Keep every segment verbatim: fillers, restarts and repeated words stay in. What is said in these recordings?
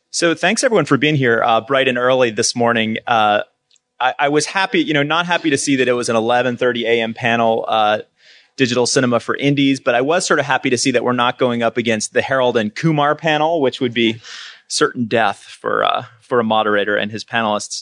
So thanks everyone for being here uh, bright and early this morning. Uh, I, I was happy, you know, not happy to see that it was an eleven thirty a.m. panel, uh, digital cinema for indies, but I was sort of happy to see that we're not going up against the Harold and Kumar panel, which would be certain death for uh, for a moderator and his panelists.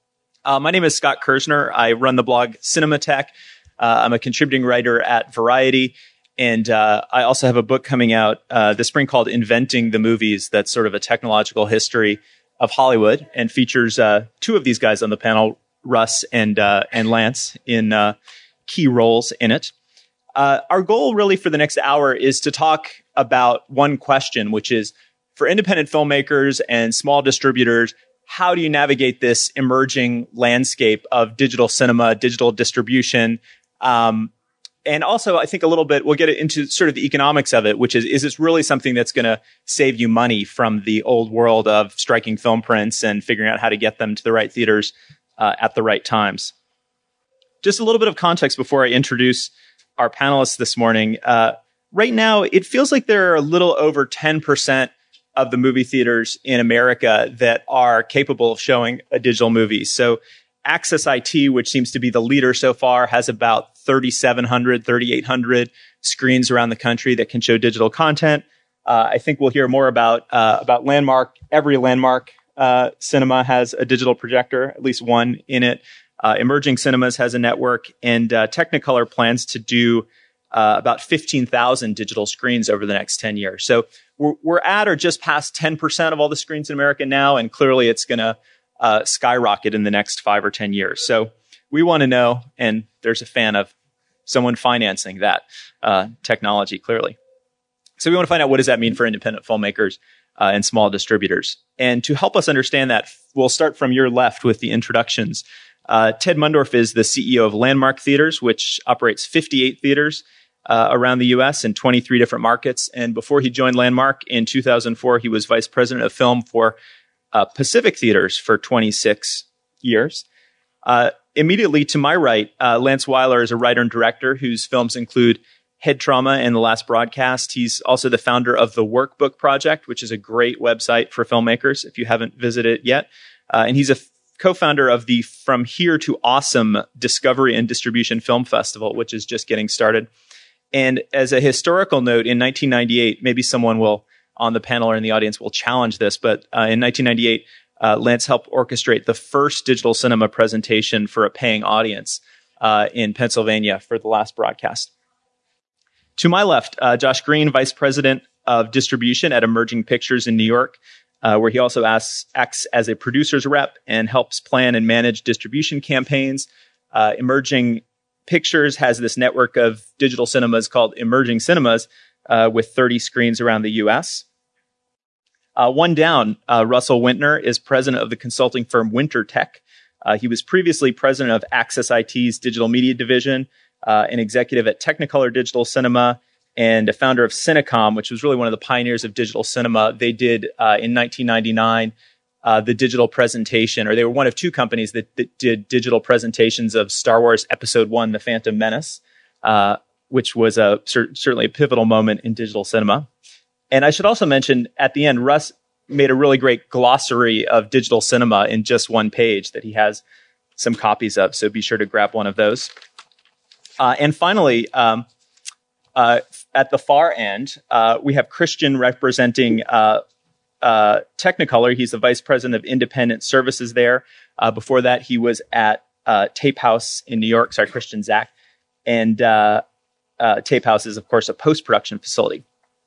Uh, my name is Scott Kirsner. I run the blog Cinematech. Uh, I'm a contributing writer at Variety. And uh, I also have a book coming out uh, this spring called Inventing the Movies. That's sort of a technological history of Hollywood and features uh, two of these guys on the panel, Russ and uh, and Lance, in uh, key roles in it. Uh, our goal really for the next hour is to talk about one question, which is for independent filmmakers and small distributors, how do you navigate this emerging landscape of digital cinema, digital distribution? Um, And also, I think a little bit, we'll get into sort of the economics of it, which is, is this really something that's going to save you money from the old world of striking film prints and figuring out how to get them to the right theaters uh, at the right times? Just a little bit of context before I introduce our panelists this morning. Uh, right now, it feels like there are a little over ten percent of the movie theaters in America that are capable of showing a digital movie. So Access I T, which seems to be the leader so far, has about thirty-seven hundred, thirty-eight hundred screens around the country that can show digital content. Uh, I think we'll hear more about uh, about Landmark. Every Landmark uh, cinema has a digital projector, at least one in it. Uh, Emerging Cinemas has a network, and uh, Technicolor plans to do uh, about fifteen thousand digital screens over the next ten years. So we're, we're at or just past ten percent of all the screens in America now, and clearly it's going to Uh, skyrocket in the next five or ten years. So we want to know, and there's a fan of someone financing that uh, technology, clearly. So we want to find out, what does that mean for independent filmmakers uh, and small distributors? And to help us understand that, we'll start from your left with the introductions. Uh, Ted Mundorf is the C E O of Landmark Theaters, which operates fifty-eight theaters uh, around the U S in twenty-three different markets. And before he joined Landmark in two thousand four, he was vice president of film for Uh, Pacific Theaters for twenty-six years. Uh, immediately to my right, uh, Lance Weiler is a writer and director whose films include Head Trauma and The Last Broadcast. He's also the founder of the Workbook Project, which is a great website for filmmakers if you haven't visited it yet. Uh, and he's a f- co-founder of the From Here to Awesome Discovery and Distribution Film Festival, which is just getting started. And as a historical note, in nineteen ninety-eight, maybe someone will on the panel or in the audience will challenge this, but uh, in nineteen ninety-eight, uh, Lance helped orchestrate the first digital cinema presentation for a paying audience uh, in Pennsylvania for The Last Broadcast. To my left, uh, Josh Green, Vice President of Distribution at Emerging Pictures in New York, uh, where he also asks, acts as a producer's rep and helps plan and manage distribution campaigns. Uh, Emerging Pictures has this network of digital cinemas called Emerging Cinemas uh, with thirty screens around the U S. Uh, one down, uh, Russell Wintner is president of the consulting firm Winter Tech. Uh, he was previously president of Access I T's digital media division, uh, an executive at Technicolor Digital Cinema, and a founder of Cinecom, which was really one of the pioneers of digital cinema. They did, uh, in nineteen ninety-nine, uh, the digital presentation, or they were one of two companies that, that did digital presentations of Star Wars Episode One, The Phantom Menace, uh, which was a, cer- certainly a pivotal moment in digital cinema. And I should also mention at the end, Russ made a really great glossary of digital cinema in just one page that he has some copies of. So be sure to grab one of those. Uh, and finally, um, uh, at the far end, uh, we have Christian representing uh, uh, Technicolor. He's the vice president of independent services there. Uh, before that, he was at uh, Tape House in New York. Sorry, Christian Zach. And uh, uh, Tape House is, of course, a post-production facility.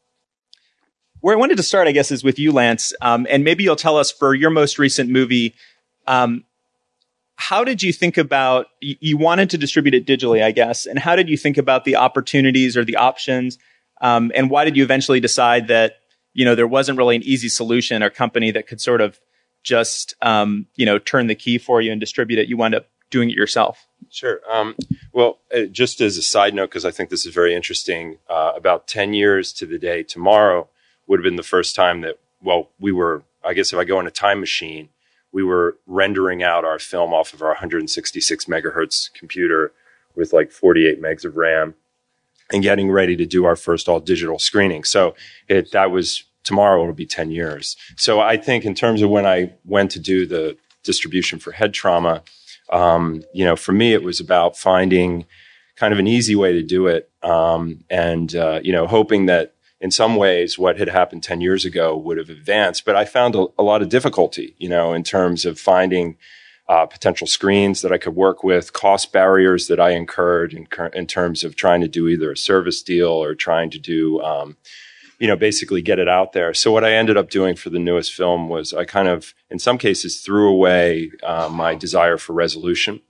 Where I wanted to start, I guess, is with you, Lance. Um, and maybe you'll tell us, for your most recent movie, um, how did you think about, you, you wanted to distribute it digitally, I guess, and how did you think about the opportunities or the options? Um, and why did you eventually decide that, you know, there wasn't really an easy solution or company that could sort of just, um, you know, turn the key for you and distribute it? You wound up doing it yourself. Sure. Um, well, uh, just as a side note, because I think this is very interesting, uh, about ten years to the day tomorrow would have been the first time that, well, we were, I guess if I go in a time machine, we were rendering out our film off of our one hundred sixty-six megahertz computer with like forty-eight megs of RAM and getting ready to do our first all digital screening. So it, that was tomorrow it'll be ten years. So I think in terms of when I went to do the distribution for Head Trauma, um, you know, for me, it was about finding kind of an easy way to do it. Um, and, uh, you know, hoping that in some ways what had happened ten years ago would have advanced. But I found a, a lot of difficulty, you know, in terms of finding uh, potential screens that I could work with, cost barriers that I incurred in, in terms of trying to do either a service deal or trying to do, um, you know, basically get it out there. So what I ended up doing for the newest film was I kind of, in some cases, threw away uh, my desire for resolution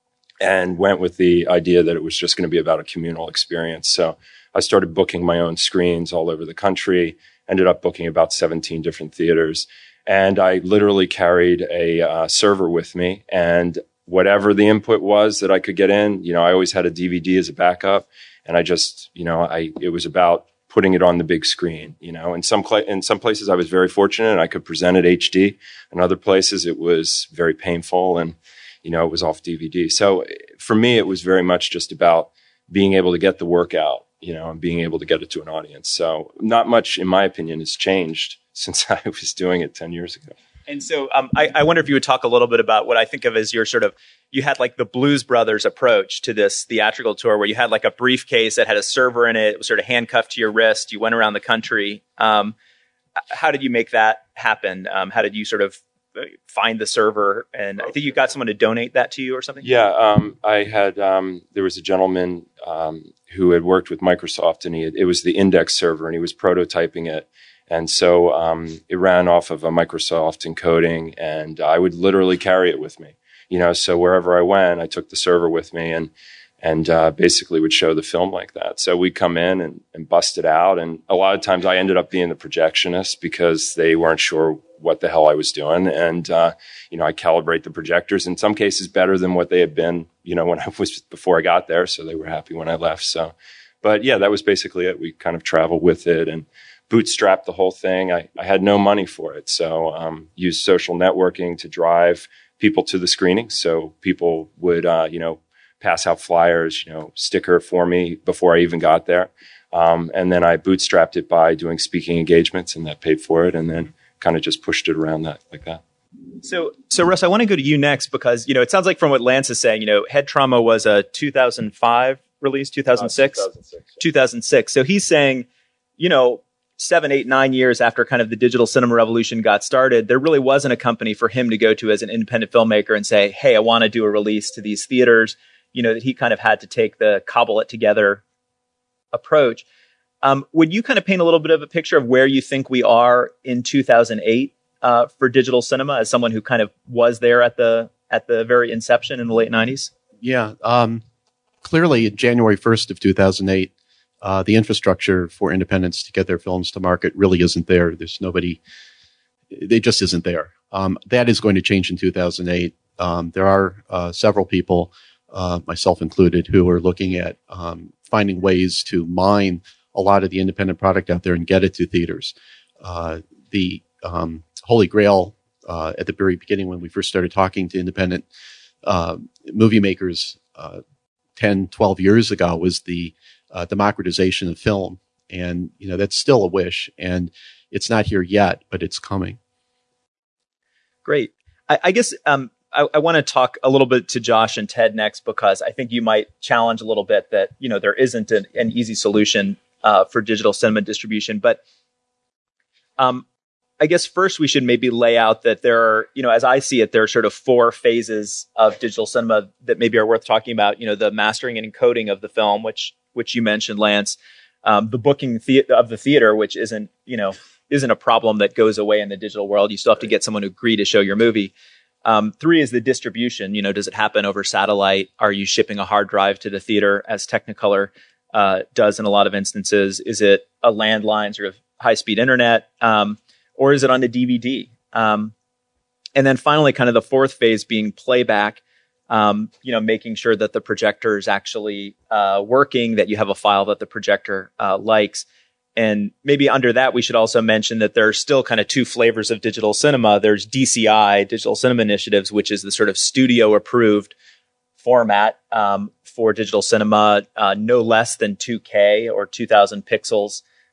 and went with the idea that it was just going to be about a communal experience. So I started booking my own screens all over the country, ended up booking about seventeen different theaters. And I literally carried a uh, server with me, and whatever the input was that I could get in, you know, I always had a D V D as a backup. And I just, you know, I, it was about putting it on the big screen, you know, in some, cl- in some places I was very fortunate and I could present it H D. In other places it was very painful and, you know, it was off D V D. So for me, it was very much just about being able to get the work out, you know, and being able to get it to an audience. So not much, in my opinion, has changed since I was doing it ten years ago. And so um, I, I wonder if you would talk a little bit about what I think of as your sort of, you had like the Blues Brothers approach to this theatrical tour where you had like a briefcase that had a server in it. It was sort of handcuffed to your wrist. You went around the country. Um, how did you make that happen? Um, how did you sort of find the server? And I think you got someone to donate that to you or something? Yeah, um, I had, um, there was a gentleman um, who had worked with Microsoft, and he had, it was the Index server, and he was prototyping it. And so um, it ran off of a Microsoft encoding, and I would literally carry it with me. You know, so wherever I went, I took the server with me and and uh, basically would show the film like that. So we'd come in and, and bust it out. And a lot of times I ended up being the projectionist because they weren't sure what the hell I was doing. And, uh, you know, I calibrate the projectors in some cases better than what they had been, you know, when I was before I got there. So they were happy when I left. So, but yeah, that was basically it. We kind of traveled with it and bootstrapped the whole thing. I, I had no money for it. So um, used social networking to drive people to the screening. So people would, uh, you know, pass out flyers, you know, sticker for me before I even got there. Um, and then I bootstrapped it by doing speaking engagements, and that paid for it. And then kind of just pushed it around that like that. So, so Russ, I want to go to you next because, you know, it sounds like from what Lance is saying, you know, Head Trauma was a two thousand five release, two thousand six, uh, two thousand six, yeah. two thousand six. So he's saying, you know, seven, eight, nine years after kind of the digital cinema revolution got started, there really wasn't a company for him to go to as an independent filmmaker and say, hey, I want to do a release to these theaters. You know, that he kind of had to take the cobble it together approach. Um, would you kind of paint a little bit of a picture of where you think we are in two thousand eight uh, for digital cinema as someone who kind of was there at the at the very inception in the late nineties? Yeah. Um, clearly, January first of two thousand eight, uh, the infrastructure for independents to get their films to market really isn't there. There's nobody, it just isn't there. Um, that is going to change in two thousand eight. Um, there are uh, several people, uh, myself included, who are looking at um, finding ways to mine a lot of the independent product out there and get it to theaters. Uh, the um, Holy Grail uh, at the very beginning when we first started talking to independent uh, movie makers uh, ten, twelve years ago was the uh, democratization of film. And, you know, that's still a wish, and it's not here yet, but it's coming. Great. I, I guess um, I, I want to talk a little bit to Josh and Ted next, because I think you might challenge a little bit that, you know, there isn't an, an easy solution uh, for digital cinema distribution. But um, I guess first we should maybe lay out that there are, you know, as I see it, there are sort of four phases of digital cinema that maybe are worth talking about. You know, the mastering and encoding of the film, which which you mentioned, Lance, um, the booking the- of the theater, which isn't, you know, isn't a problem that goes away in the digital world. You still have to get someone to agree to show your movie. Um, three is the distribution. You know, does it happen over satellite? Are you shipping a hard drive to the theater, as Technicolor uh, does in a lot of instances? Is it a landline sort of high-speed internet? Um, or is it on a D V D? Um, and then finally, kind of the fourth phase being playback, um, you know, making sure that the projector is actually uh, working, that you have a file that the projector uh, likes. And maybe under that, we should also mention that there are still kind of two flavors of digital cinema. There's D C I, Digital Cinema Initiatives, which is the sort of studio-approved format um, for digital cinema, uh, no less than two K or two thousand pixels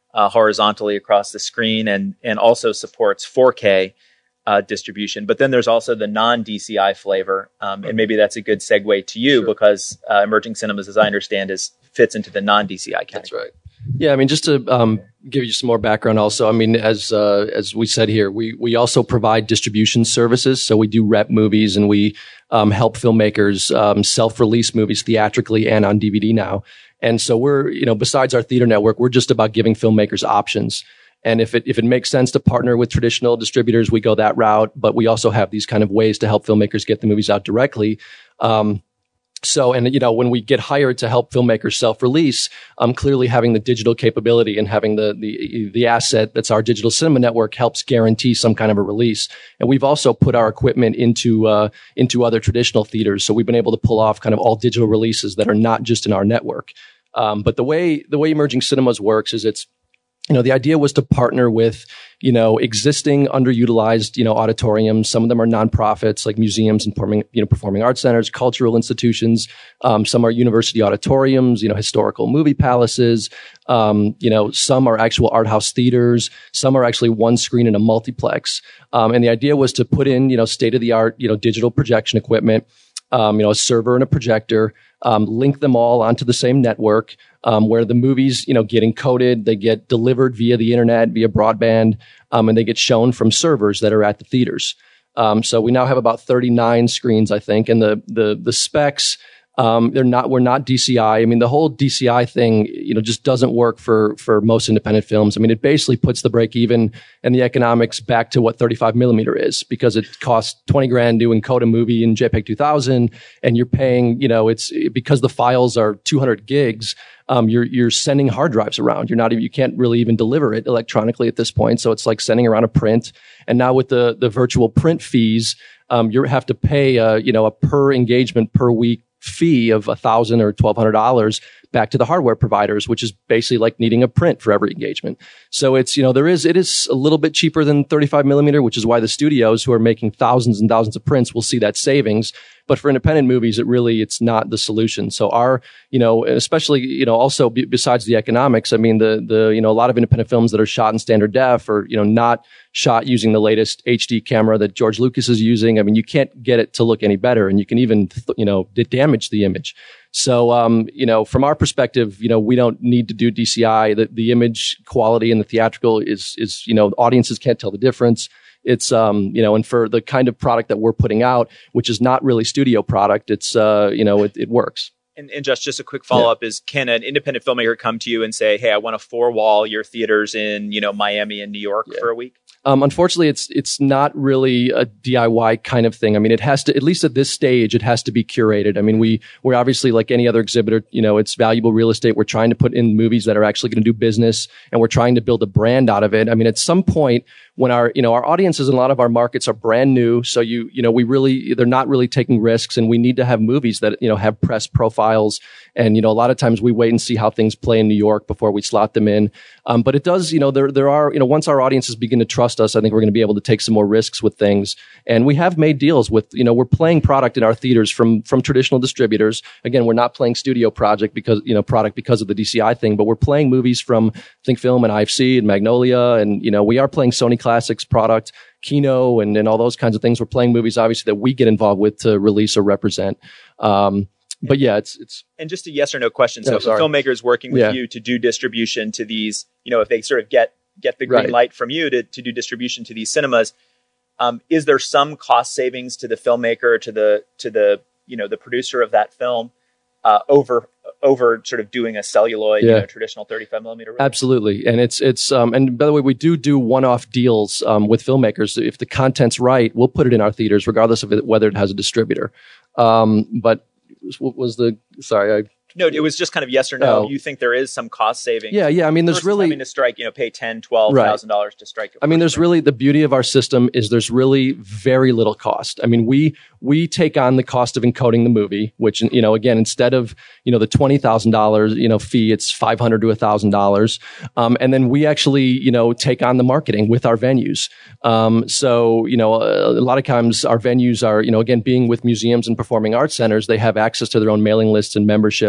uh, horizontally across the screen, and and also supports four K uh, distribution. But then there's also the non-D C I flavor, um, and maybe that's a good segue to you, sure. because uh, Emerging Cinemas, as I understand, is fits into the non-D C I category. That's right. Yeah, I mean, just to um, give you some more background also, I mean, as uh, as we said here, we we also provide distribution services. So we do rep movies, and we um, help filmmakers um, self-release movies theatrically and on D V D now. And so we're, you know, besides our theater network, we're just about giving filmmakers options. And if it if it makes sense to partner with traditional distributors, we go that route. But we also have these kind of ways to help filmmakers get the movies out directly. Um, So, and, you know, when we get hired to help filmmakers self-release, um, clearly having the digital capability and having the, the, the asset that's our digital cinema network helps guarantee some kind of a release. And we've also put our equipment into, uh, into other traditional theaters. So we've been able to pull off kind of all digital releases that are not just in our network. Um, but the way, the way Emerging Cinemas works is it's, you know, the idea was to partner with, you know, existing underutilized, you know, auditoriums. Some of them are nonprofits like museums and performing, you know, performing arts centers, cultural institutions. Um, some are university auditoriums, you know, historical movie palaces. Um, you know, some are actual art house theaters. Some are actually one screen in a multiplex. Um, and the idea was to put in, you know, state of the art, you know, digital projection equipment, um, you know, a server and a projector, um, link them all onto the same network. Um, where the movies, you know, get encoded, they get delivered via the internet, via broadband, um, and they get shown from servers that are at the theaters. Um, so we now have about thirty-nine screens, I think, and the the the specs, um, they're not, we're not D C I. I mean, the whole D C I thing, you know, just doesn't work for for most independent films. I mean, it basically puts the break even and the economics back to what thirty-five millimeter is, because it costs twenty grand to encode a movie in JPEG two thousand, and you're paying, you know, it's because the files are two hundred gigs. Um, you're, you're sending hard drives around. You're not even, you can't really even deliver it electronically at this point. So it's like sending around a print. And now with the, the virtual print fees, um, you have to pay, a, you know, a per engagement per week fee of a thousand or twelve hundred dollars back to the hardware providers, which is basically like needing a print for every engagement. So it's, you know, there is, it is a little bit cheaper than thirty-five millimeter, which is why the studios who are making thousands and thousands of prints will see that savings. But for independent movies, it really, it's not the solution. So our, you know, especially, you know, also b- besides the economics, I mean, the, the, you know, a lot of independent films that are shot in standard def or, you know, not shot using the latest H D camera that George Lucas is using. I mean, you can't get it to look any better, and you can even, th- you know, damage the image. So, um, you know, from our perspective, you know, we don't need to do D C I. The, the image quality in the theatrical is, is, you know, audiences can't tell the difference. It's, um, you know, and for the kind of product that we're putting out, which is not really studio product, it's, uh, you know, it, it works. And, and just, just a quick follow-up yeah. is, can an independent filmmaker come to you and say, hey, I want to four-wall your theaters in, you know, Miami and New York yeah. for a week? Um, unfortunately, it's it's not really a D I Y kind of thing. I mean, it has to, at least at this stage, it has to be curated. I mean, we we're obviously like any other exhibitor. You know, it's valuable real estate. We're trying to put in movies that are actually going to do business, and we're trying to build a brand out of it. I mean, at some point, when our you know our audiences in a lot of our markets are brand new, so you you know we really they're not really taking risks, and we need to have movies that you know have press profiles. And you know, a lot of times we wait and see how things play in New York before we slot them in. Um, but it does, you know, there there are you know once our audiences begin to trust us, I think we're going to be able to take some more risks with things. And we have made deals with, you know, we're playing product in our theaters from, from traditional distributors. Again, we're not playing studio project because, you know, product because of the D C I thing, but we're playing movies from Think Film and I F C and Magnolia. And, you know, we are playing Sony Classics product, Kino and, and all those kinds of things. We're playing movies, obviously, that we get involved with to release or represent. Um, but yeah, it's, it's. And just a yes or no question. So oh, if a filmmaker is working with yeah. you to do distribution to these, you know, if they sort of get, get the green right. light from you to, to do distribution to these cinemas, um, is there some cost savings to the filmmaker, to the, to the, you know, the producer of that film, uh, over, over sort of doing a celluloid, yeah. you know, traditional thirty-five millimeter release? Absolutely. And it's, it's, um, and by the way, we do do one-off deals, um, with filmmakers. If the content's right, we'll put it in our theaters, regardless of it, whether it has a distributor. Um, but what was the, sorry, I, No, it was just kind of yes or no. Oh. You think there is some cost savings? Yeah, yeah. I mean, there's really having to strike, you know, pay ten, twelve thousand dollars to strike. I mean, there's strike. really the beauty of our system is there's really very little cost. I mean, we we take on the cost of encoding the movie, which you know, again, instead of you know the twenty thousand dollars you know fee, it's five hundred to a thousand dollars, um, and then we actually you know take on the marketing with our venues. Um, so you know, a, a lot of times our venues are you know again being with museums and performing arts centers, they have access to their own mailing lists and memberships.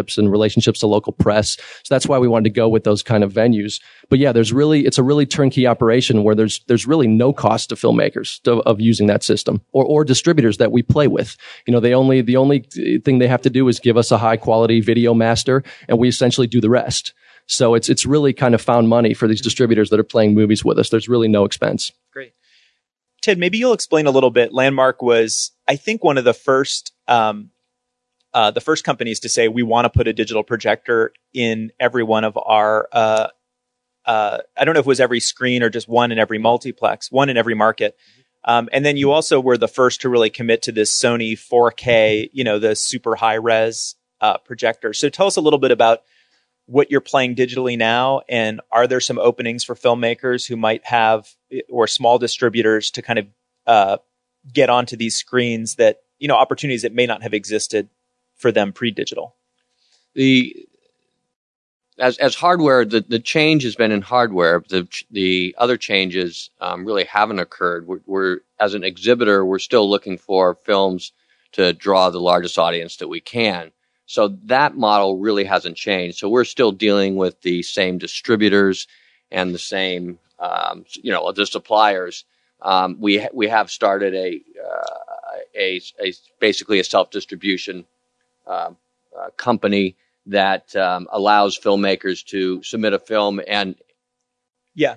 relationships and relationships to local press. So that's why we wanted to go with those kind of venues. But yeah, there's really, it's a really turnkey operation where there's, there's really no cost to filmmakers to, of using that system, or, or distributors that we play with. You know, they only, the only thing they have to do is give us a high quality video master, and we essentially do the rest. So it's, it's really kind of found money for these distributors that are playing movies with us. There's really no expense. Great. Ted, maybe you'll explain a little bit. Landmark was, I think, one of the first, um, uh, the first companies to say we want to put a digital projector in every one of our, uh, uh, I don't know if it was every screen or just one in every multiplex, one in every market. Um, and then you also were the first to really commit to this Sony four K, you know, the super high res uh, projector. So tell us a little bit about what you're playing digitally now, and are there some openings for filmmakers who might have, or small distributors to kind of uh, get onto these screens that, you know, opportunities that may not have existed for them pre-digital? The as as hardware, the, the change has been in hardware. The the other changes um, really haven't occurred. We're, we're as an exhibitor, we're still looking for films to draw the largest audience that we can. So that model really hasn't changed. So we're still dealing with the same distributors and the same, um, you know, the suppliers. Um, we ha- we have started a, uh, a a basically a self-distribution uh, uh, company that um, allows filmmakers to submit a film and yeah.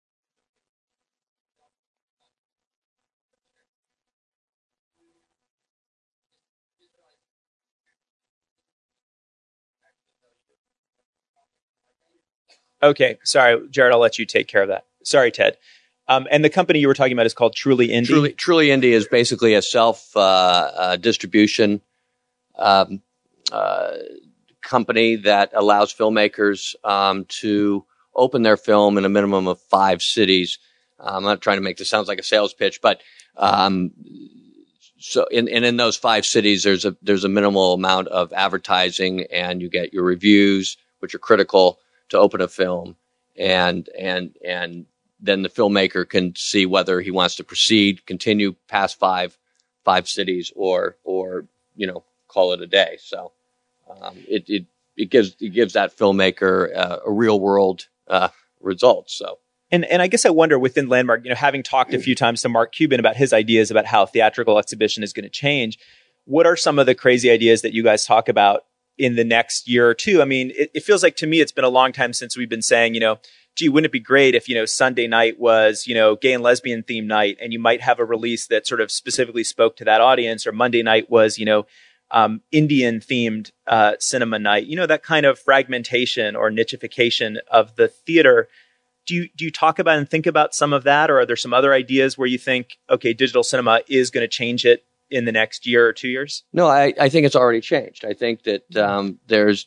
Okay, sorry, Jared, I'll let you take care of that. Sorry, Ted. Um, and the company you were talking about is called Truly Indie? Truly, Truly Indie is basically a self-distribution uh, uh, um, uh, company that allows filmmakers um, to open their film in a minimum of five cities. Um, I'm not trying to make this sound like a sales pitch, but um, so in, and in those five cities, there's a there's a minimal amount of advertising, and you get your reviews, which are critical to open a film, and and and then the filmmaker can see whether he wants to proceed, continue past five five cities, or or you know call it a day. So um, it it it gives it gives that filmmaker uh, a real world uh, result. So. And and I guess I wonder within Landmark, you know, having talked a few times to Mark Cuban about his ideas about how theatrical exhibition is going to change, what are some of the crazy ideas that you guys talk about in the next year or two? I mean, it, it feels like to me, it's been a long time since we've been saying, you know, gee, wouldn't it be great if, you know, Sunday night was, you know, gay and lesbian themed night, and you might have a release that sort of specifically spoke to that audience, or Monday night was, you know, um, Indian themed uh, cinema night, you know, that kind of fragmentation or nichification of the theater. Do you, do you talk about and think about some of that, or are there some other ideas where you think, okay, digital cinema is going to change it in the next year or two years? No, I, I think it's already changed. I think that um, there's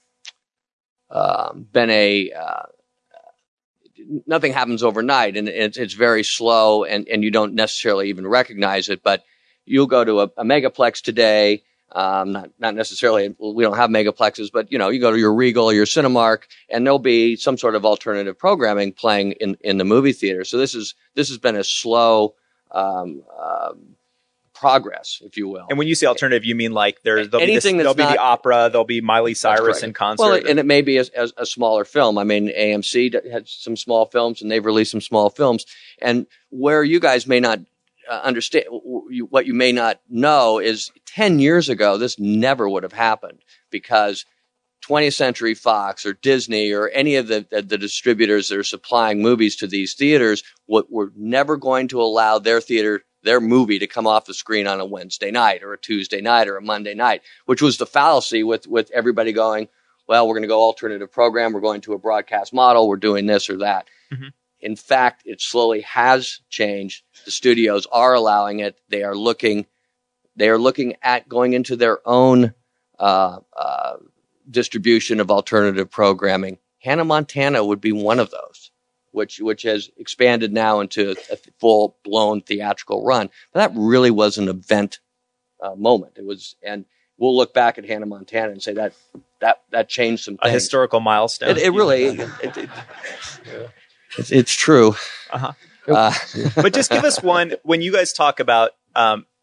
um, been a uh, nothing happens overnight, and it's, it's very slow, and, and you don't necessarily even recognize it. But you'll go to a, a megaplex today. Um, not not necessarily. We don't have megaplexes, but you know, you go to your Regal or your Cinemark, and there'll be some sort of alternative programming playing in, in the movie theater. So this is this has been a slow. Um, um, progress, if you will. And when you say alternative, you mean like there's there'll, Anything be, this, there'll not, be the opera, there'll be Miley Cyrus in concert. Well, and it may be a, a, a smaller film. I mean, A M C had some small films, and they've released some small films. And where you guys may not uh, understand, what you may not know is ten years ago, this never would have happened, because twentieth Century Fox or Disney or any of the, the, the distributors that are supplying movies to these theaters what were never going to allow their theater their movie to come off the screen on a Wednesday night or a Tuesday night or a Monday night, which was the fallacy with, with everybody going, well, we're going to go alternative program. We're going to a broadcast model. We're doing this or that. Mm-hmm. In fact, it slowly has changed. The studios are allowing it. They are looking, they are looking at going into their own, uh, uh, distribution of alternative programming. Hannah Montana would be one of those. Which which has expanded now into a full-blown theatrical run. But that really was an event uh, moment. It was, and we'll look back at Hannah Montana and say that that that changed some things. A historical milestone. It, it really, it, it, it, it's, it's true. Uh-huh. Uh, but just give us one, when you guys talk about, um,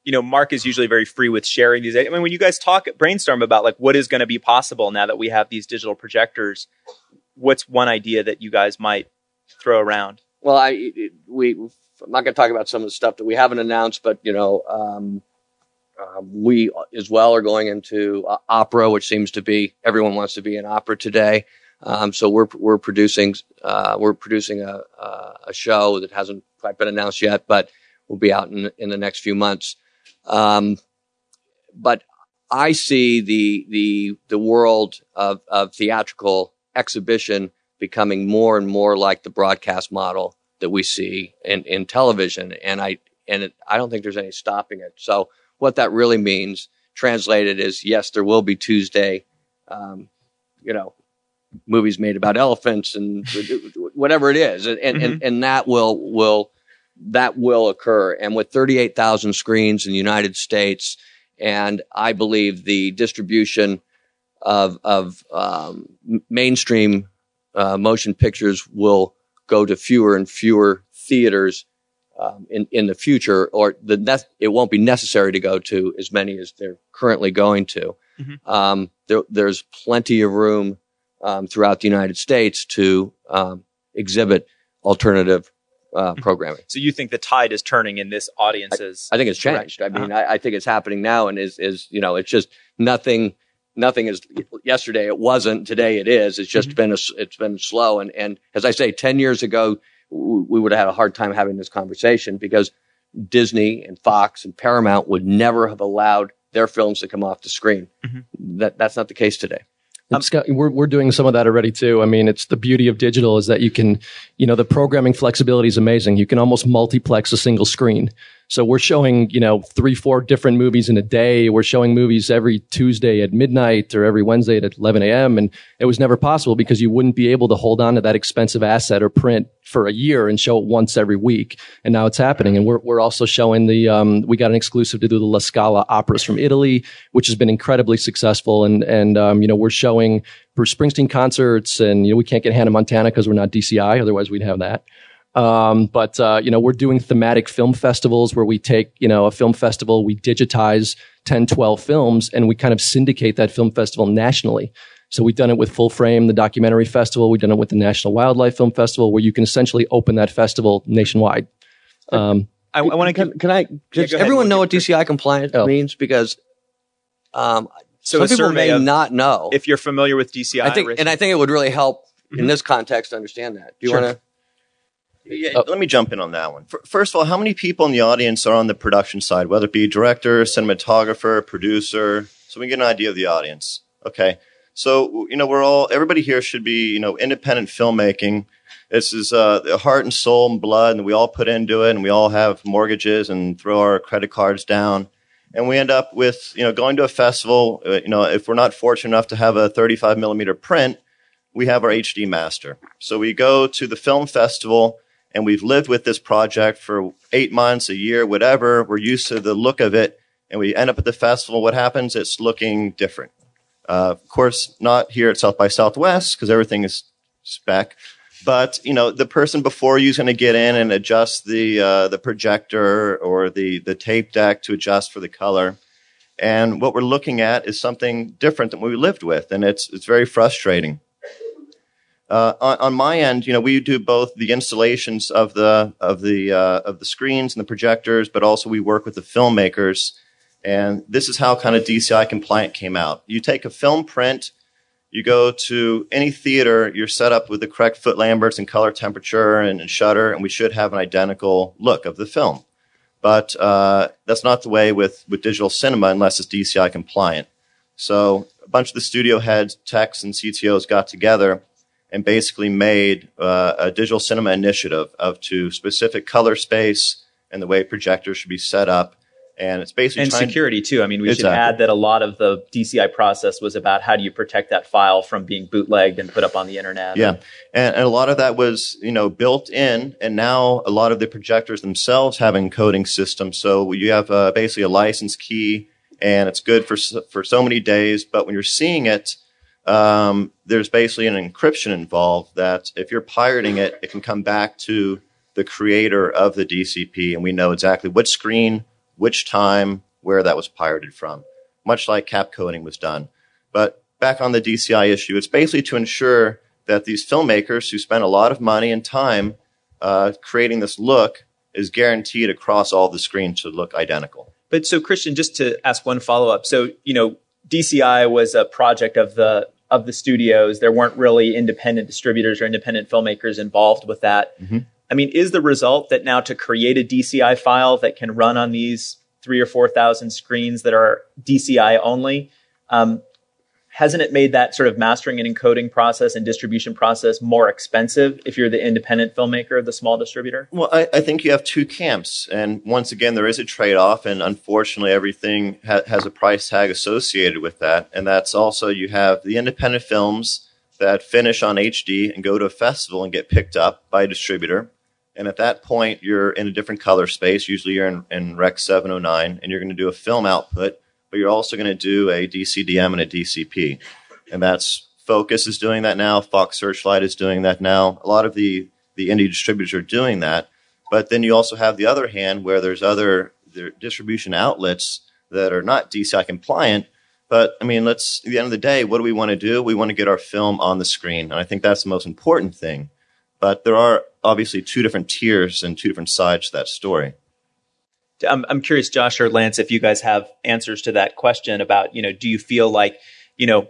you know, Mark is usually very free with sharing these. I mean, when you guys talk, brainstorm about like what is going to be possible now that we have these digital projectors, what's one idea that you guys might throw around? Well, I it, we I'm not going to talk about some of the stuff that we haven't announced, but you know, um, uh, we as well are going into uh, opera, which seems to be everyone wants to be in opera today. Um, so we're we're producing uh, we're producing a a show that hasn't quite been announced yet, but will be out in in the next few months. Um, but I see the the the world of of theatrical exhibition becoming more and more like the broadcast model that we see in in television, and I and it, I don't think there's any stopping it. So what that really means, translated, is yes, there will be Tuesday, um, you know. movies made about elephants and whatever it is. And, and, mm-hmm. and, and that will, will, that will occur. And with thirty-eight thousand screens in the United States, and I believe the distribution of, of, um, mainstream, uh, motion pictures will go to fewer and fewer theaters, um, in, in the future, or the ne- it won't be necessary to go to as many as they're currently going to. Mm-hmm. Um, there, there's plenty of room Um, throughout the United States to um, exhibit alternative uh, programming. So you think the tide is turning in this audience's? I, I think it's changed. Direction. I mean, uh-huh. I, I think it's happening now, and is is you know, it's just nothing. Nothing is yesterday. It wasn't. Today it is. It's just mm-hmm. been a, it's been slow. And and as I say, ten years ago, we, we would have had a hard time having this conversation because Disney and Fox and Paramount would never have allowed their films to come off the screen. Mm-hmm. That that's not the case today. Um, Scott, we're we're doing some of that already too. I mean, it's the beauty of digital is that you can, you know, the programming flexibility is amazing. You can almost multiplex a single screen. So we're showing, you know, three, four different movies in a day. We're showing movies every Tuesday at midnight or every Wednesday at eleven a.m. And it was never possible because you wouldn't be able to hold on to that expensive asset or print for a year and show it once every week. And now it's happening. And we're we're also showing the, um, we got an exclusive to do the La Scala operas from Italy, which has been incredibly successful. And, and, um, you know, we're showing Bruce Springsteen concerts, and, you know, we can't get Hannah Montana because we're not D C I. Otherwise we'd have that. Um, but, uh, you know, we're doing thematic film festivals where we take, you know, a film festival, we digitize ten, twelve films, and we kind of syndicate that film festival nationally. So we've done it with Full Frame, the documentary festival. We've done it with the National Wildlife Film Festival, where you can essentially open that festival nationwide. Um, I, I want to, can, can I, just, yeah, everyone know what D C I compliant oh. means? Because, um, so some people may of, not know. If you're familiar with D C I. I think, and I think it would really help mm-hmm. in this context to understand that. Do you sure. want to? Yeah, oh. Let me jump in on that one. First of all, how many people in the audience are on the production side, whether it be director, cinematographer, producer, so we can get an idea of the audience? Okay. So, you know, we're all, everybody here should be, you know, independent filmmaking. This is uh, the heart and soul and blood, and we all put into it, and we all have mortgages and throw our credit cards down. And we end up with, you know, going to a festival. Uh, you know, if we're not fortunate enough to have a thirty-five millimeter print, we have our H D master. So we go to the film festival, and we've lived with this project for eight months, a year, whatever. We're used to the look of it, and we end up at the festival. What happens? It's looking different. Uh, of course, not here at South by Southwest because everything is spec. But, you know, the person before you is going to get in and adjust the uh, the projector or the, the tape deck to adjust for the color. And what we're looking at is something different than what we lived with, and it's it's very frustrating. Uh, on, on my end, you know, we do both the installations of the of the uh, of the screens and the projectors, but also we work with the filmmakers. And this is how kind of D C I compliant came out. You take a film print, you go to any theater, you're set up with the correct foot Lamberts and color temperature and, and shutter, and we should have an identical look of the film. But uh, that's not the way with, with digital cinema unless it's D C I compliant. So a bunch of the studio heads, techs, and C T Os got together and basically made uh, a digital cinema initiative of to specific color space and the way projectors should be set up. And it's basically and trying security to, too. I mean, we exactly. should add that a lot of the D C I process was about how do you protect that file from being bootlegged and put up on the internet. Yeah, and, and a lot of that was, you know, built in, and now a lot of the projectors themselves have encoding systems. So you have uh, basically a license key, and it's good for for so many days. But when you're seeing it, um, there's basically an encryption involved that if you're pirating it, it can come back to the creator of the D C P, and we know exactly which screen, which time, where that was pirated from, much like cap coding was done. But back on the D C I issue, it's basically to ensure that these filmmakers who spend a lot of money and time uh, creating this look is guaranteed across all the screens to look identical. But so, Christian, just to ask one follow-up. So, you know, D C I was a project of the of the studios. There weren't really independent distributors or independent filmmakers involved with that. Mm-hmm. I mean, is the result that now to create a D C I file that can run on these three or four thousand screens that are D C I only, um, hasn't it made that sort of mastering and encoding process and distribution process more expensive if you're the independent filmmaker, the small distributor? Well, I, I think you have two camps. And once again, there is a trade-off. And unfortunately, everything ha- has a price tag associated with that. And that's also you have the independent films that finish on H D and go to a festival and get picked up by a distributor. And at that point, you're in a different color space. Usually you're in, in Rec seven oh nine, and you're going to do a film output. But you're also going to do a D C D M and a D C P. And that's Focus is doing that now. Fox Searchlight is doing that now. A lot of the, the indie distributors are doing that. But then you also have the other hand where there's other there distribution outlets that are not D C I compliant. But, I mean, let's at the end of the day, what do we want to do? We want to get our film on the screen. And I think that's the most important thing. But there are obviously two different tiers and two different sides to that story. I'm, I'm curious, Josh or Lance, if you guys have answers to that question about, you know, do you feel like, you know,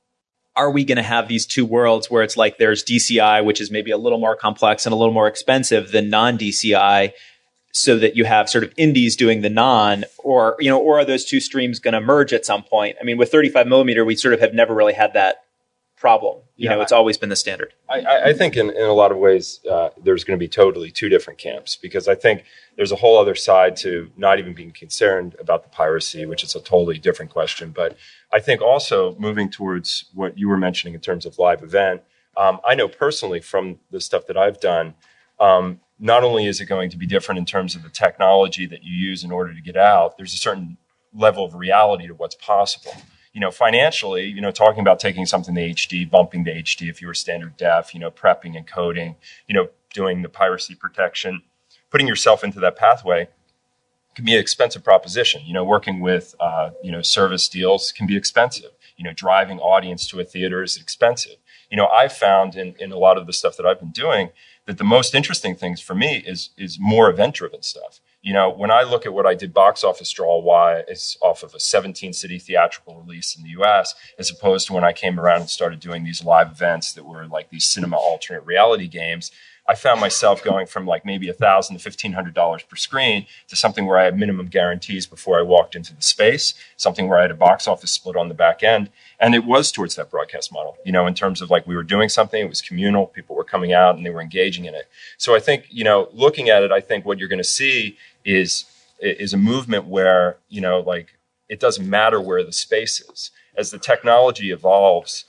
are we going to have these two worlds where it's like there's D C I, which is maybe a little more complex and a little more expensive than non-D C I, so that you have sort of indies doing the non, or, you know, or are those two streams going to merge at some point? I mean, with thirty-five millimeter, we sort of have never really had that problem. You yeah, know, it's always been the standard. I, I think in, in a lot of ways, uh, there's going to be totally two different camps, because I think there's a whole other side to not even being concerned about the piracy, which is a totally different question. But I think also moving towards what you were mentioning in terms of live event, um, I know personally from the stuff that I've done, um, not only is it going to be different in terms of the technology that you use in order to get out, there's a certain level of reality to what's possible. You know, financially, you know, talking about taking something to H D, bumping to H D if you were standard def, you know, prepping and coding, you know, doing the piracy protection, putting yourself into that pathway can be an expensive proposition. You know, working with, uh, you know, service deals can be expensive. You know, driving audience to a theater is expensive. You know, I've found in, in a lot of the stuff that I've been doing that the most interesting things for me is is more event-driven stuff. You know, when I look at what I did box office draw-wise off of a seventeen-city theatrical release in the U S, as opposed to when I came around and started doing these live events that were like these cinema alternate reality games, I found myself going from like maybe one thousand dollars to fifteen hundred dollars per screen to something where I had minimum guarantees before I walked into the space, something where I had a box office split on the back end. And it was towards that broadcast model, you know, in terms of like we were doing something, it was communal, people were coming out and they were engaging in it. So I think, you know, looking at it, I think what you're going to see is is a movement where, you know, like it doesn't matter where the space is. As the technology evolves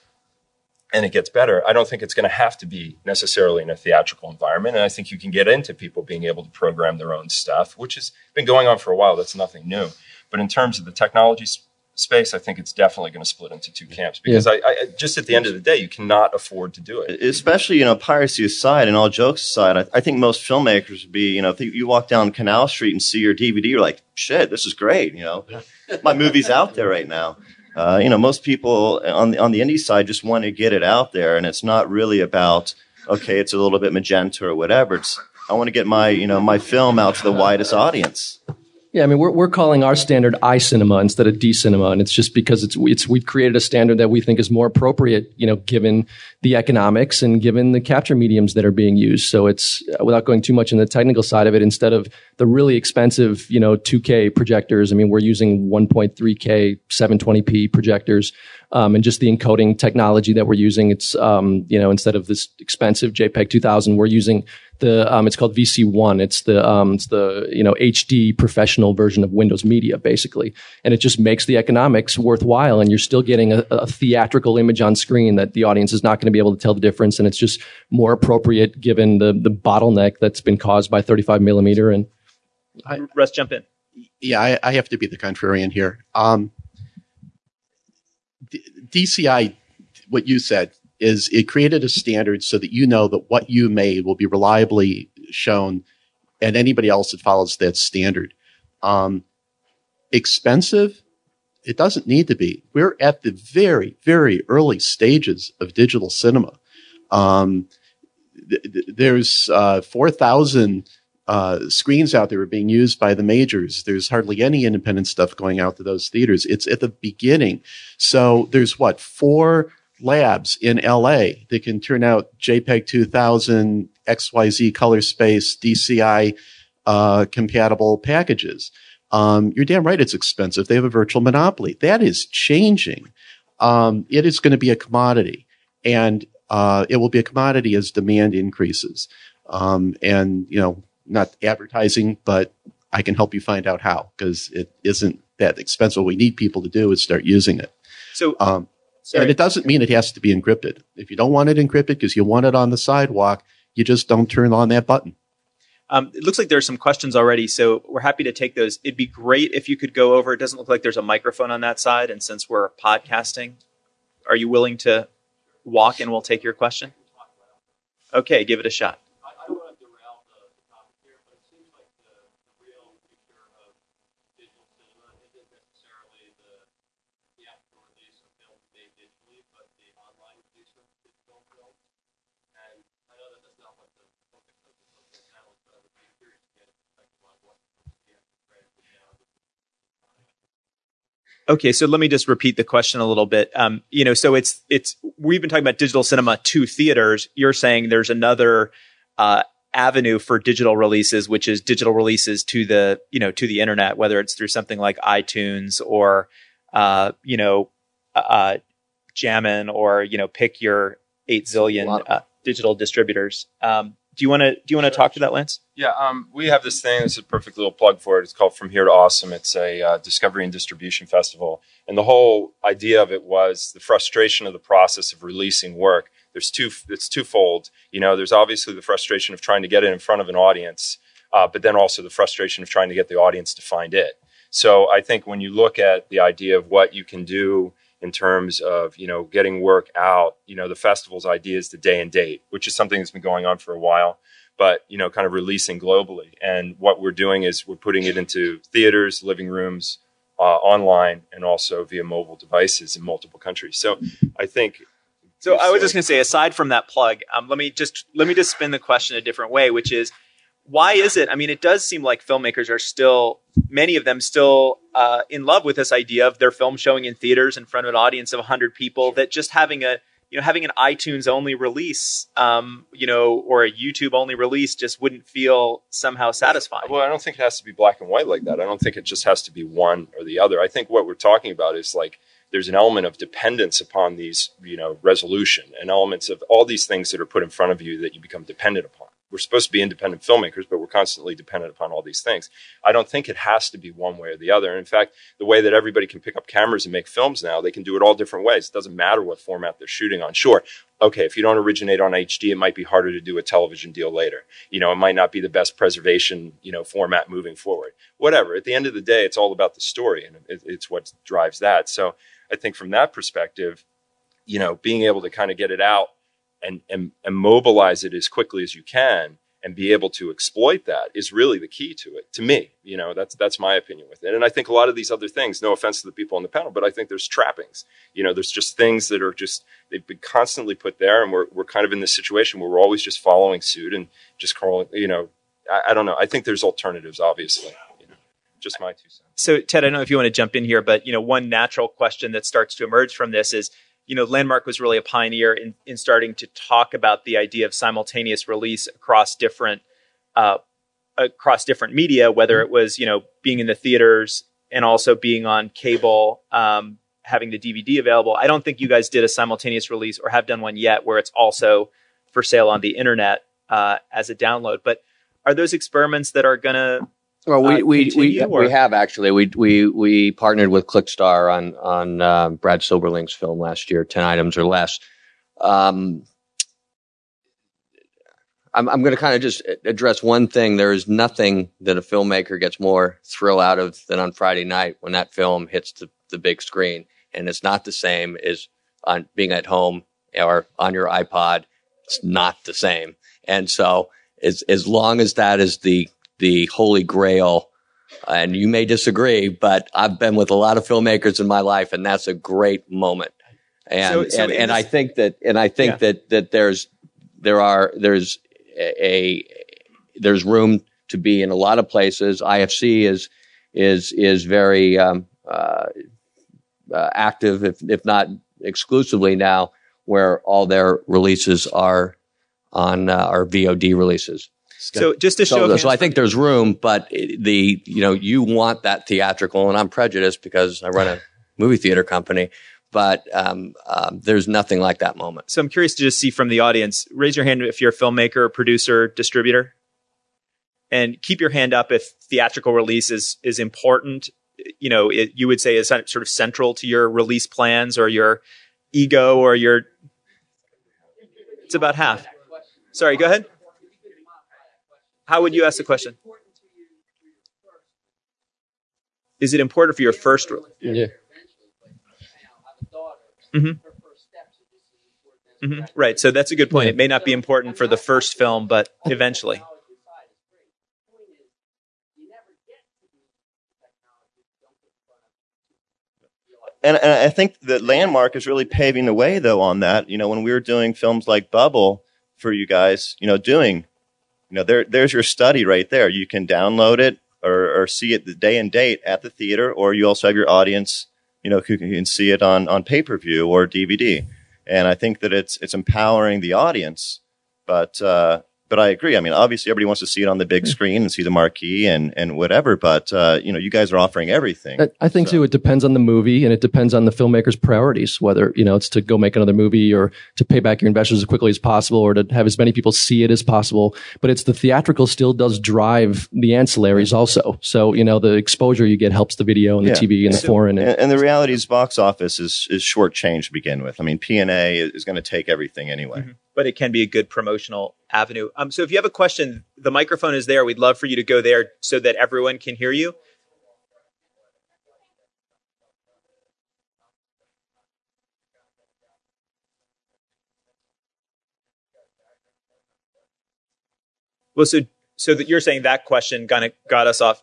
and it gets better, I don't think it's going to have to be necessarily in a theatrical environment. And I think you can get into people being able to program their own stuff, which has been going on for a while. That's nothing new. But in terms of the technology sp- space, I think it's definitely going to split into two camps, because yeah. I, I just at the end of the day, you cannot afford to do it. Especially, you know, piracy aside and all jokes aside, I, I think most filmmakers would be, you know, if you walk down Canal Street and see your D V D, you're like, shit, this is great. You know, my movie's out there right now. Uh, you know, most people on the, on the indie side just want to get it out there, and it's not really about, okay, it's a little bit magenta or whatever. It's, I want to get my, you know, my film out to the widest audience. Yeah, I mean, we're we're calling our standard iCinema instead of D-Cinema, and it's just because it's it's we've created a standard that we think is more appropriate, you know, given the economics and given the capture mediums that are being used. So it's, without going too much in the technical side of it, instead of the really expensive, you know, two K projectors, I mean, we're using one point three K seven twenty p projectors, um, and just the encoding technology that we're using. It's, um, you know, instead of this expensive JPEG two thousand, we're using the, um, it's called V C one. It's the, um, it's the, you know, H D professional version of Windows Media, basically. And it just makes the economics worthwhile. And you're still getting a, a theatrical image on screen that the audience is not going to be able to tell the difference. And it's just more appropriate given the, the bottleneck that's been caused by thirty-five millimeter. And I, Russ, jump in. Yeah, I, I have to be the contrarian here. Um, D- DCI, what you said, is it created a standard so that you know that what you made will be reliably shown, and anybody else that follows that standard. Um, expensive? It doesn't need to be. We're at the very, very early stages of digital cinema. Um, th- th- there's uh, four thousand uh, screens out there being used by the majors. There's hardly any independent stuff going out to those theaters. It's at the beginning. So there's what, four labs in L A that can turn out JPEG two thousand, X Y Z color space, D C I uh, compatible packages. Um, you're damn right it's expensive. They have a virtual monopoly. That is changing. Um, it is going to be a commodity, and uh, it will be a commodity as demand increases. Um, and, you know, not advertising, but I can help you find out how, because it isn't that expensive. What we need people to do is start using it. So, um, and it doesn't mean it has to be encrypted. If you don't want it encrypted because you want it on the sidewalk, you just don't turn on that button. Um, it looks like there's some questions already, so we're happy to take those. It'd be great if you could go over. It doesn't look like there's a microphone on that side, and since we're podcasting, are you willing to walk and we'll take your question? Okay, give it a shot. I don't want to derail the topic here, but it seems like the, the real future of digital cinema isn't necessarily the theatrical release of films made digitally, but the online release of digital films. And I know that that's not what the focus of the panel is, but I would be curious to get a perspective on what the theatrical now. Okay, so let me just repeat the question a little bit. Um, you know, so it's it's we've been talking about digital cinema to theaters. You're saying there's another uh, avenue for digital releases, which is digital releases to the you know to the internet, whether it's through something like iTunes or uh, you know uh, Jammin, or you know pick your eight zillion uh, digital distributors. Um, do you want to do you want to talk to that, Lance? Yeah, um, we have this thing. This is a perfect little plug for it. It's called From Here to Awesome. It's a uh, discovery and distribution festival. And the whole idea of it was the frustration of the process of releasing work. There's two. It's twofold. You know, there's obviously the frustration of trying to get it in front of an audience, uh, but then also the frustration of trying to get the audience to find it. So I think when you look at the idea of what you can do in terms of, you know, getting work out, you know, the festival's idea is the day and date, which is something that's been going on for a while, but, you know, kind of releasing globally. And what we're doing is we're putting it into theaters, living rooms, uh, online, and also via mobile devices in multiple countries. So I think. So I was just going to say, aside from that plug, um, let me just let me just spin the question a different way, which is, why is it? I mean, it does seem like filmmakers are still, many of them still uh, in love with this idea of their film showing in theaters in front of an audience of one hundred people, that just having a, you know, having an iTunes only release, um, you know, or a YouTube only release just wouldn't feel somehow satisfying. Well, I don't think it has to be black and white like that. I don't think it just has to be one or the other. I think what we're talking about is like, there's an element of dependence upon these, you know, resolution and elements of all these things that are put in front of you that you become dependent upon. We're supposed to be independent filmmakers, but we're constantly dependent upon all these things. I don't think it has to be one way or the other. And in fact, the way that everybody can pick up cameras and make films now, they can do it all different ways. It doesn't matter what format they're shooting on. Sure, okay, if you don't originate on H D, it might be harder to do a television deal later. You know, it might not be the best preservation, you know, format moving forward. Whatever. At the end of the day, it's all about the story, and it, it's what drives that. So I think from that perspective, you know, being able to kind of get it out and, and, and mobilize it as quickly as you can and be able to exploit that is really the key to it. To me, you know, that's, that's my opinion with it. And I think a lot of these other things, no offense to the people on the panel, but I think there's trappings, you know, there's just things that are just, they've been constantly put there. And we're, we're kind of in this situation where we're always just following suit and just crawling, you know, I, I don't know. I think there's alternatives, obviously, you know, just my two cents. So Ted, I don't know if you want to jump in here, but, you know, one natural question that starts to emerge from this is, you know, Landmark was really a pioneer in, in starting to talk about the idea of simultaneous release across different uh, across different media, whether it was, you know, being in the theaters and also being on cable, um, having the D V D available. I don't think you guys did a simultaneous release or have done one yet where it's also for sale on the internet uh, as a download. But are those experiments that are going to Well, we uh, we we, or? we have actually we we we partnered with ClickStar on on uh, Brad Silberling's film last year, ten items or less. Um, I'm I'm going to kind of just address one thing. There is nothing that a filmmaker gets more thrill out of than on Friday night when that film hits the, the big screen, and it's not the same as on being at home or on your iPod. It's not the same, and so as as long as that is the the holy grail And you may disagree, but I've been with a lot of filmmakers in my life, and that's a great moment. And So- so and, in and I this- think that and I think Yeah. that that there's there are there's a, a there's room to be in a lot of places. I F C is is is very um, uh, uh, active, if if not exclusively now, where all their releases are on uh, are V O D releases. So just to show, So, hands so I for- think there's room, but the you know you want that theatrical, and I'm prejudiced because I run a movie theater company. But um, um, there's nothing like that moment. So I'm curious to just see from the audience. Raise your hand if you're a filmmaker, producer, distributor, and keep your hand up if theatrical release is is important. You know, it, you would say is sort of central to your release plans or your ego or your. It's about half. Sorry, go ahead. How would you ask the question? Is it important for your first release? Yeah. Mm-hmm. Right. So that's a good point. It may not be important for the first film, but eventually. And, and I think that Landmark is really paving the way, though, on that. You know, when we were doing films like Bubble for you guys, you know, doing, you know, there, there's your study right there. You can download it or, or see it the day and date at the theater, or you also have your audience, you know, who can, who can see it on, on pay-per-view or D V D. And I think that it's it's empowering the audience. But uh, but I agree. I mean, obviously, everybody wants to see it on the big screen and see the marquee and, and whatever. But, uh, you know, you guys are offering everything. I- I think So- too, it depends on the movie and it depends on the filmmaker's priorities, whether, you know, it's to go make another movie or to pay back your investors as quickly as possible or to have as many people see it as possible. But it's the theatrical still does drive the ancillaries also. So, you know, the exposure you get helps the video and the Yeah. T V and the So- foreign. And, And, and the reality is box office is, is shortchanged to begin with. I mean, P and A is going to take everything anyway. Mm-hmm. But it can be a good promotional avenue. Um, so if you have a question, the microphone is there. We'd love for you to go there so that everyone can hear you. Well, so so that you're saying that question kind of got us off.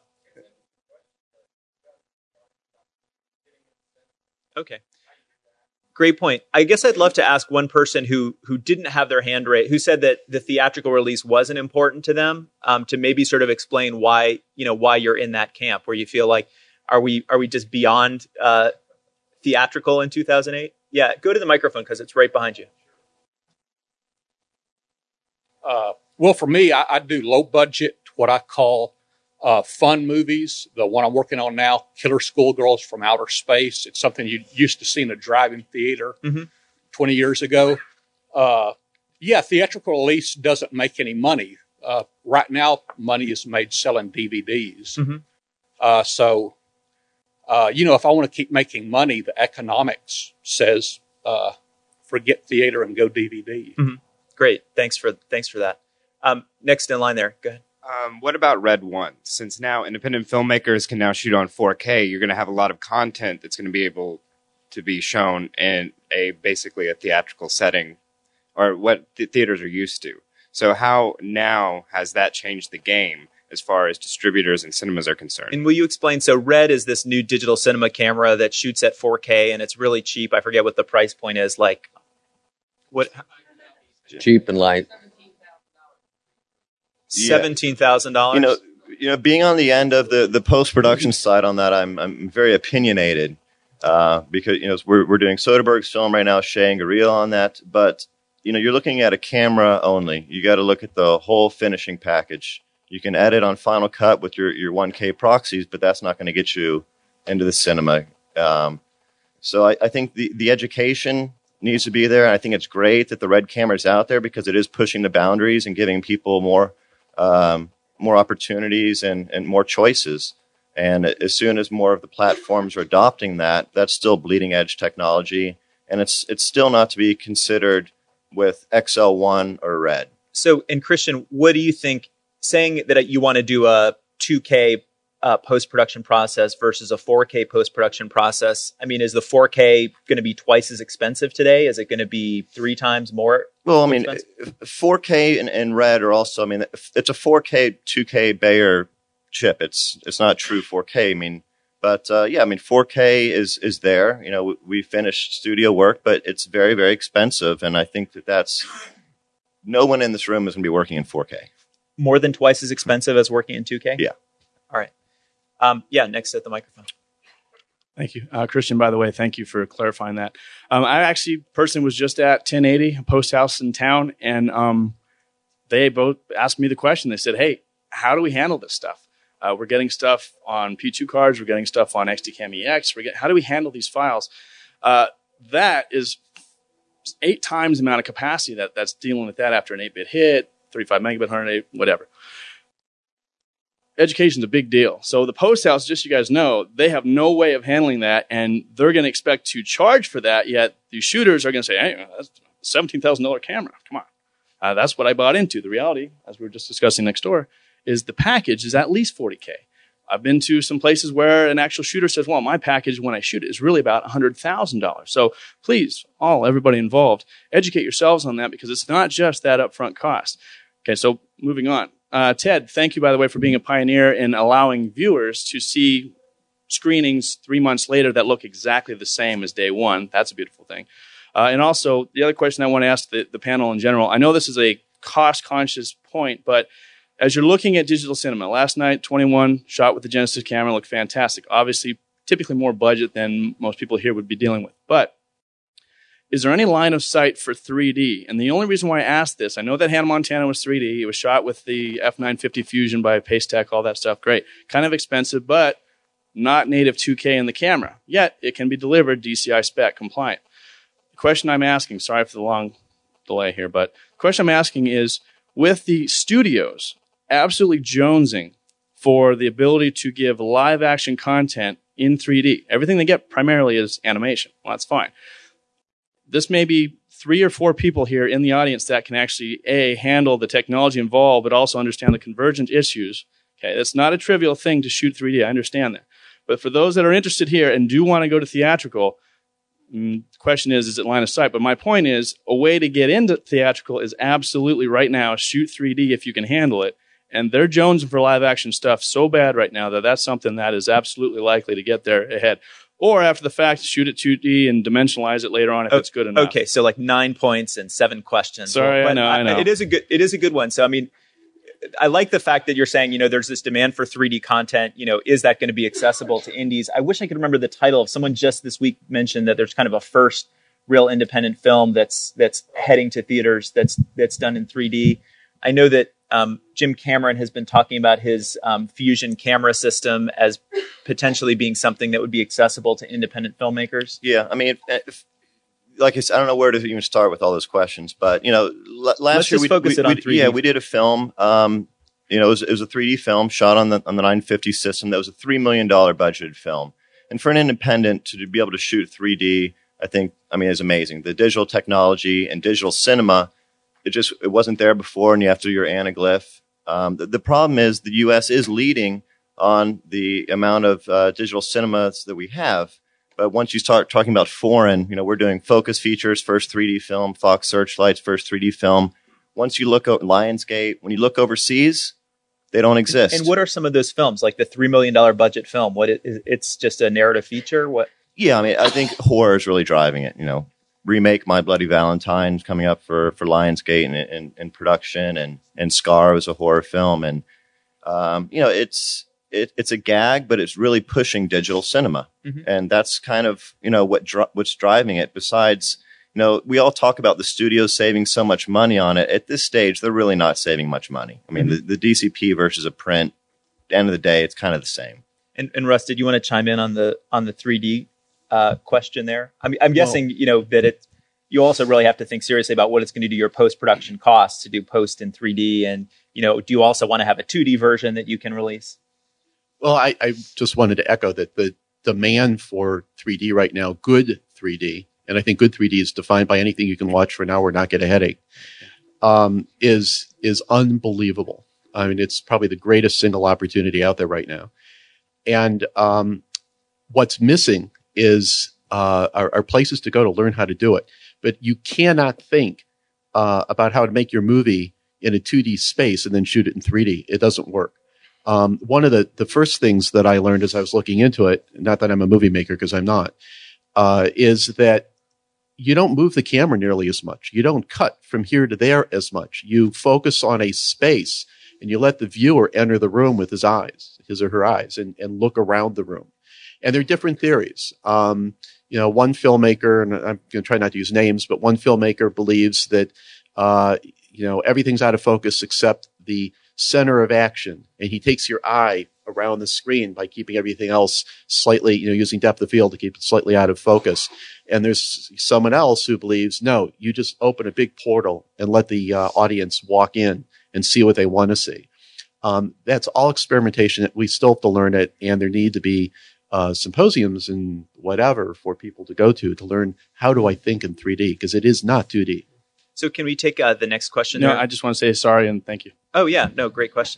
Okay. Great point. I guess I'd love to ask one person who who didn't have their hand raised, who said that the theatrical release wasn't important to them, um, to maybe sort of explain why, you know, why you're in that camp where you feel like, are we are we just beyond uh, theatrical in two thousand eight? Yeah, go to the microphone because it's right behind you. Uh, well, for me, I, I do low budget, what I call uh, fun movies. The one I'm working on now, Killer Schoolgirls from Outer Space. It's something you used to see in a drive-in theater Mhm. twenty years ago. Uh, yeah, theatrical release doesn't make any money. Uh, right now, money is made selling D V Ds. Mhm. Uh, so, uh, you know, if I want to keep making money, the economics says uh, forget theater and go D V D. Mhm. Great. Thanks for thanks for that. Um, next in line there. Go ahead. Um, what about Red One? Since now independent filmmakers can now shoot on four K, you're going to have a lot of content that's going to be able to be shown in a basically a theatrical setting, or what the theaters are used to. So how now has that changed the game as far as distributors and cinemas are concerned? And will you explain? So Red is this new digital cinema camera that shoots at four K and it's really cheap. I forget what the price point is. Like what? Cheap and light. Seventeen thousand dollars. You know, you know, being on the end of the, the post production side on that, I'm I'm very opinionated uh, because you know we're we're doing Soderbergh's film right now, Shangri-La on that. But you know, you're looking at a camera only. You got to look at the whole finishing package. You can edit on Final Cut with your your one K proxies, but that's not going to get you into the cinema. Um, so I, I think the the education needs to be there. And I think it's great that the Red camera is out there because it is pushing the boundaries and giving people more. Um, more opportunities and, and more choices. And as soon as more of the platforms are adopting that, that's still bleeding edge technology. And it's it's still not to be considered with X L one or Red. So, and Christian, what do you think, saying that you want to do a two K uh, post-production process versus a four K post-production process? I mean, is the four K going to be twice as expensive today? Is it going to be three times more? Well, I mean, expensive? four K and, and Red are also, I mean, it's a four K, two K Bayer chip. It's it's not true four K. I mean, but uh, yeah, I mean, four K is is there. You know, we, we finished studio work, but it's very very expensive, and I think that that's no one in this room is going to be working in four K. More than twice as expensive as working in two K? Yeah. All right. Um, yeah, next at the microphone. Thank you. Uh, Christian, by the way, thank you for clarifying that. Um, I actually personally was just at ten eighty, a post house in town, and um, they both asked me the question. They said, hey, how do we handle this stuff? Uh, we're getting stuff on P two cards. We're getting stuff on X D CAM E X. We're getting, how do we handle these files? Uh, that is eight times the amount of capacity that, that's dealing with that after an eight-bit hit, thirty-five megabit, one hundred eight, whatever. Education's a big deal. So the post house, just so you guys know, they have no way of handling that, and they're going to expect to charge for that, yet the shooters are going to say, hey, that's a seventeen thousand dollars camera. Come on. Uh, that's what I bought into. The reality, as we were just discussing next door, is the package is at least forty K. I've been to some places where an actual shooter says, well, my package when I shoot it is really about one hundred thousand dollars. So please, all, everybody involved, educate yourselves on that, because it's not just that upfront cost. Okay, so moving on. Uh, Ted, thank you, by the way, for being a pioneer in allowing viewers to see screenings three months later that look exactly the same as day one. That's a beautiful thing. Uh, and also, the other question I want to ask the, the panel in general, I know this is a cost-conscious point, but as you're looking at digital cinema, last night, twenty-one shot with the Genesis camera looked fantastic. Obviously, typically more budget than most people here would be dealing with. But is there any line of sight for three D? And the only reason why I asked this, I know that Hannah Montana was three D. It was shot with the F nine fifty Fusion by Pacetech, all that stuff. Great. Kind of expensive, but not native two K in the camera. Yet, it can be delivered D C I spec compliant. The question I'm asking, sorry for the long delay here, but the question I'm asking is, with the studios absolutely jonesing for the ability to give live action content in three D, everything they get primarily is animation. Well, that's fine. This may be three or four people here in the audience that can actually, A, handle the technology involved, but also understand the convergent issues. Okay, that's not a trivial thing to shoot three D. I understand that. But for those that are interested here and do want to go to theatrical, mm, the question is, is it line of sight? But my point is, a way to get into theatrical is absolutely right now, shoot three D if you can handle it. And they're jonesing for live action stuff so bad right now that that's something that is absolutely likely to get there ahead. Or after the fact, shoot it two D and dimensionalize it later on if oh, it's good enough. Okay, so like nine points and seven questions. Sorry, well, I know, I know. It is a good, it is a good one. So I mean, I like the fact that you're saying, you know, there's this demand for three D content. You know, is that going to be accessible to indies? I wish I could remember the title of someone just this week mentioned that there's kind of a first real independent film that's that's heading to theaters that's that's done in three D. I know that um, Jim Cameron has been talking about his um, Fusion camera system as potentially being something that would be accessible to independent filmmakers. Yeah, I mean, if, if, like I said, I don't know where to even start with all those questions, but you know, l- last Let's year just we, focus we, it on we, three D. Yeah, we did a film. Um, you know, it was, it was a three D film shot on the on the nine fifty system. That was a three million dollars budgeted film, and for an independent to be able to shoot three D, I think, I mean, is amazing. The digital technology and digital cinema, it just it wasn't there before, and you have to do your anaglyph. Um, the, the problem is the U S is leading on the amount of uh, digital cinemas that we have. But once you start talking about foreign, you know, we're doing Focus Features, first three D film, Fox Searchlight's first three D film. Once you look at Lionsgate, when you look overseas, they don't exist. And what are some of those films, like the three million dollars budget film? What it, it's just a narrative feature? What? Yeah, I mean, I think horror is really driving it. You know, remake My Bloody Valentine coming up for, for Lionsgate and in, in production, and and Scar was a horror film, and um, you know, it's it, it's a gag, but it's really pushing digital cinema, mm-hmm. and that's kind of you know what dr- what's driving it. Besides, you know, we all talk about the studios saving so much money on it. At this stage, they're really not saving much money. I mean, mm-hmm. the, the D C P versus a print, at the end of the day, it's kind of the same. And, and Russ, did you want to chime in on the on the three D uh, question there? I mean, I'm guessing well, you know that it. You also really have to think seriously about what it's going to do to your post-production costs to do post in three D, and you know, do you also want to have a two D version that you can release? Well, I, I just wanted to echo that the demand for three D right now, good three D, and I think good three D is defined by anything you can watch for an hour and not get a headache, um, is is unbelievable. I mean, it's probably the greatest single opportunity out there right now. And um, what's missing is uh, are, are places to go to learn how to do it. But you cannot think uh, about how to make your movie in a two D space and then shoot it in three D. It doesn't work. Um, one of the, the first things that I learned as I was looking into it, not that I'm a movie maker because I'm not, uh, is that you don't move the camera nearly as much. You don't cut from here to there as much. You focus on a space and you let the viewer enter the room with his eyes, his or her eyes, and, and look around the room. And there are different theories. Um, you know, one filmmaker, and I'm going to try not to use names, but one filmmaker believes that, uh, you know, everything's out of focus except the center of action. And he takes your eye around the screen by keeping everything else slightly, you know, using depth of field to keep it slightly out of focus. And there's someone else who believes, no, you just open a big portal and let the uh, audience walk in and see what they want to see. Um, that's all experimentation. We still have to learn it, and there need to be uh, symposiums and whatever for people to go to to learn how do I think in three D, because it is not two D. So can we take uh, the next question? No, there? I just want to say sorry and thank you. Oh, yeah. No, great question.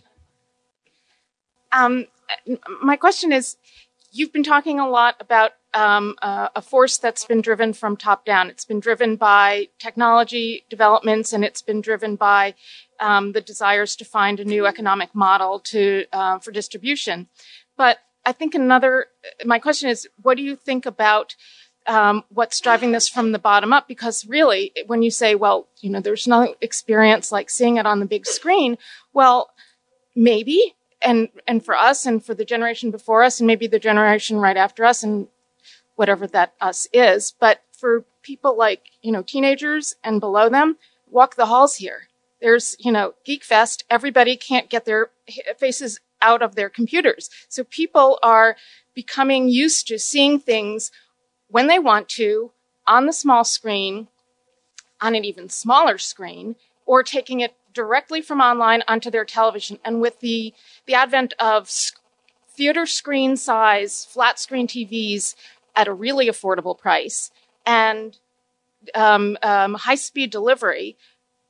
Um, my question is, you've been talking a lot about um, uh, a force that's been driven from top down. It's been driven by technology developments, and it's been driven by um, the desires to find a new economic model to uh, for distribution. But I think another, my question is, what do you think about um, what's driving this from the bottom up? Because really, when you say, well, you know, there's no experience like seeing it on the big screen, well, maybe. And and for us and for the generation before us and maybe the generation right after us and whatever that us is. But for people like, you know, teenagers and below them, walk the halls here. There's, you know, Geek Fest. Everybody can't get their faces out of their computers. So people are becoming used to seeing things when they want to on the small screen, on an even smaller screen, or taking it directly from online onto their television. And with the, the advent of sc- theater screen size, flat screen T Vs at a really affordable price and um, um, high speed delivery,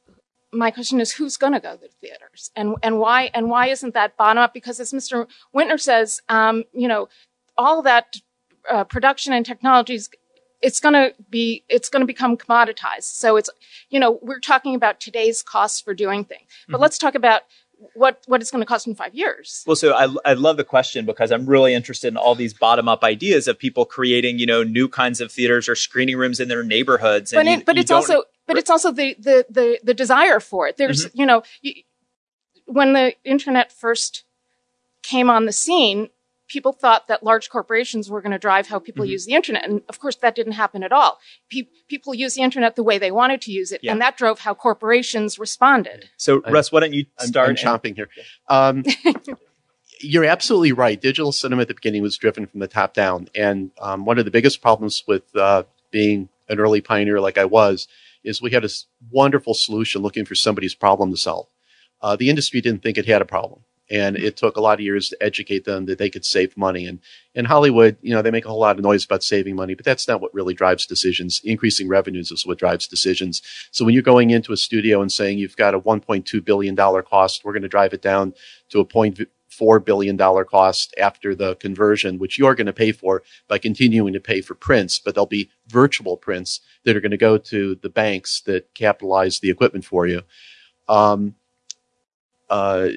my question is, who's going to go to the theaters, and and why and why isn't that bottom up? Because as Mister Wintner says, um, you know, all that uh, production and technologies, it's going to be, it's going to become commoditized. So it's, you know, we're talking about today's costs for doing things, but mm-hmm. let's talk about what, what it's going to cost in five years. Well, so I, I love the question because I'm really interested in all these bottom up ideas of people creating, you know, new kinds of theaters or screening rooms in their neighborhoods. And but, you, it, but you it's also, but it's also the, the, the, the desire for it. There's, mm-hmm. you know, you, when the internet first came on the scene, people thought that large corporations were going to drive how people mm-hmm. use the internet. And of course, that didn't happen at all. Pe- people use the internet the way they wanted to use it. Yeah. And that drove how corporations responded. So, I, Russ, why don't you start? I'm, I'm chomping here. Um, you're absolutely right. Digital cinema at the beginning was driven from the top down. And um, one of the biggest problems with uh, being an early pioneer like I was is we had a wonderful solution looking for somebody's problem to solve. Uh, the industry didn't think it had a problem. And it took a lot of years to educate them that they could save money. And in Hollywood, you know, they make a whole lot of noise about saving money, but that's not what really drives decisions. Increasing revenues is what drives decisions. So when you're going into a studio and saying you've got a one point two billion dollars cost, we're going to drive it down to a zero point four billion dollars cost after the conversion, which you're going to pay for by continuing to pay for prints, but there'll be virtual prints that are going to go to the banks that capitalize the equipment for you. Um, uh,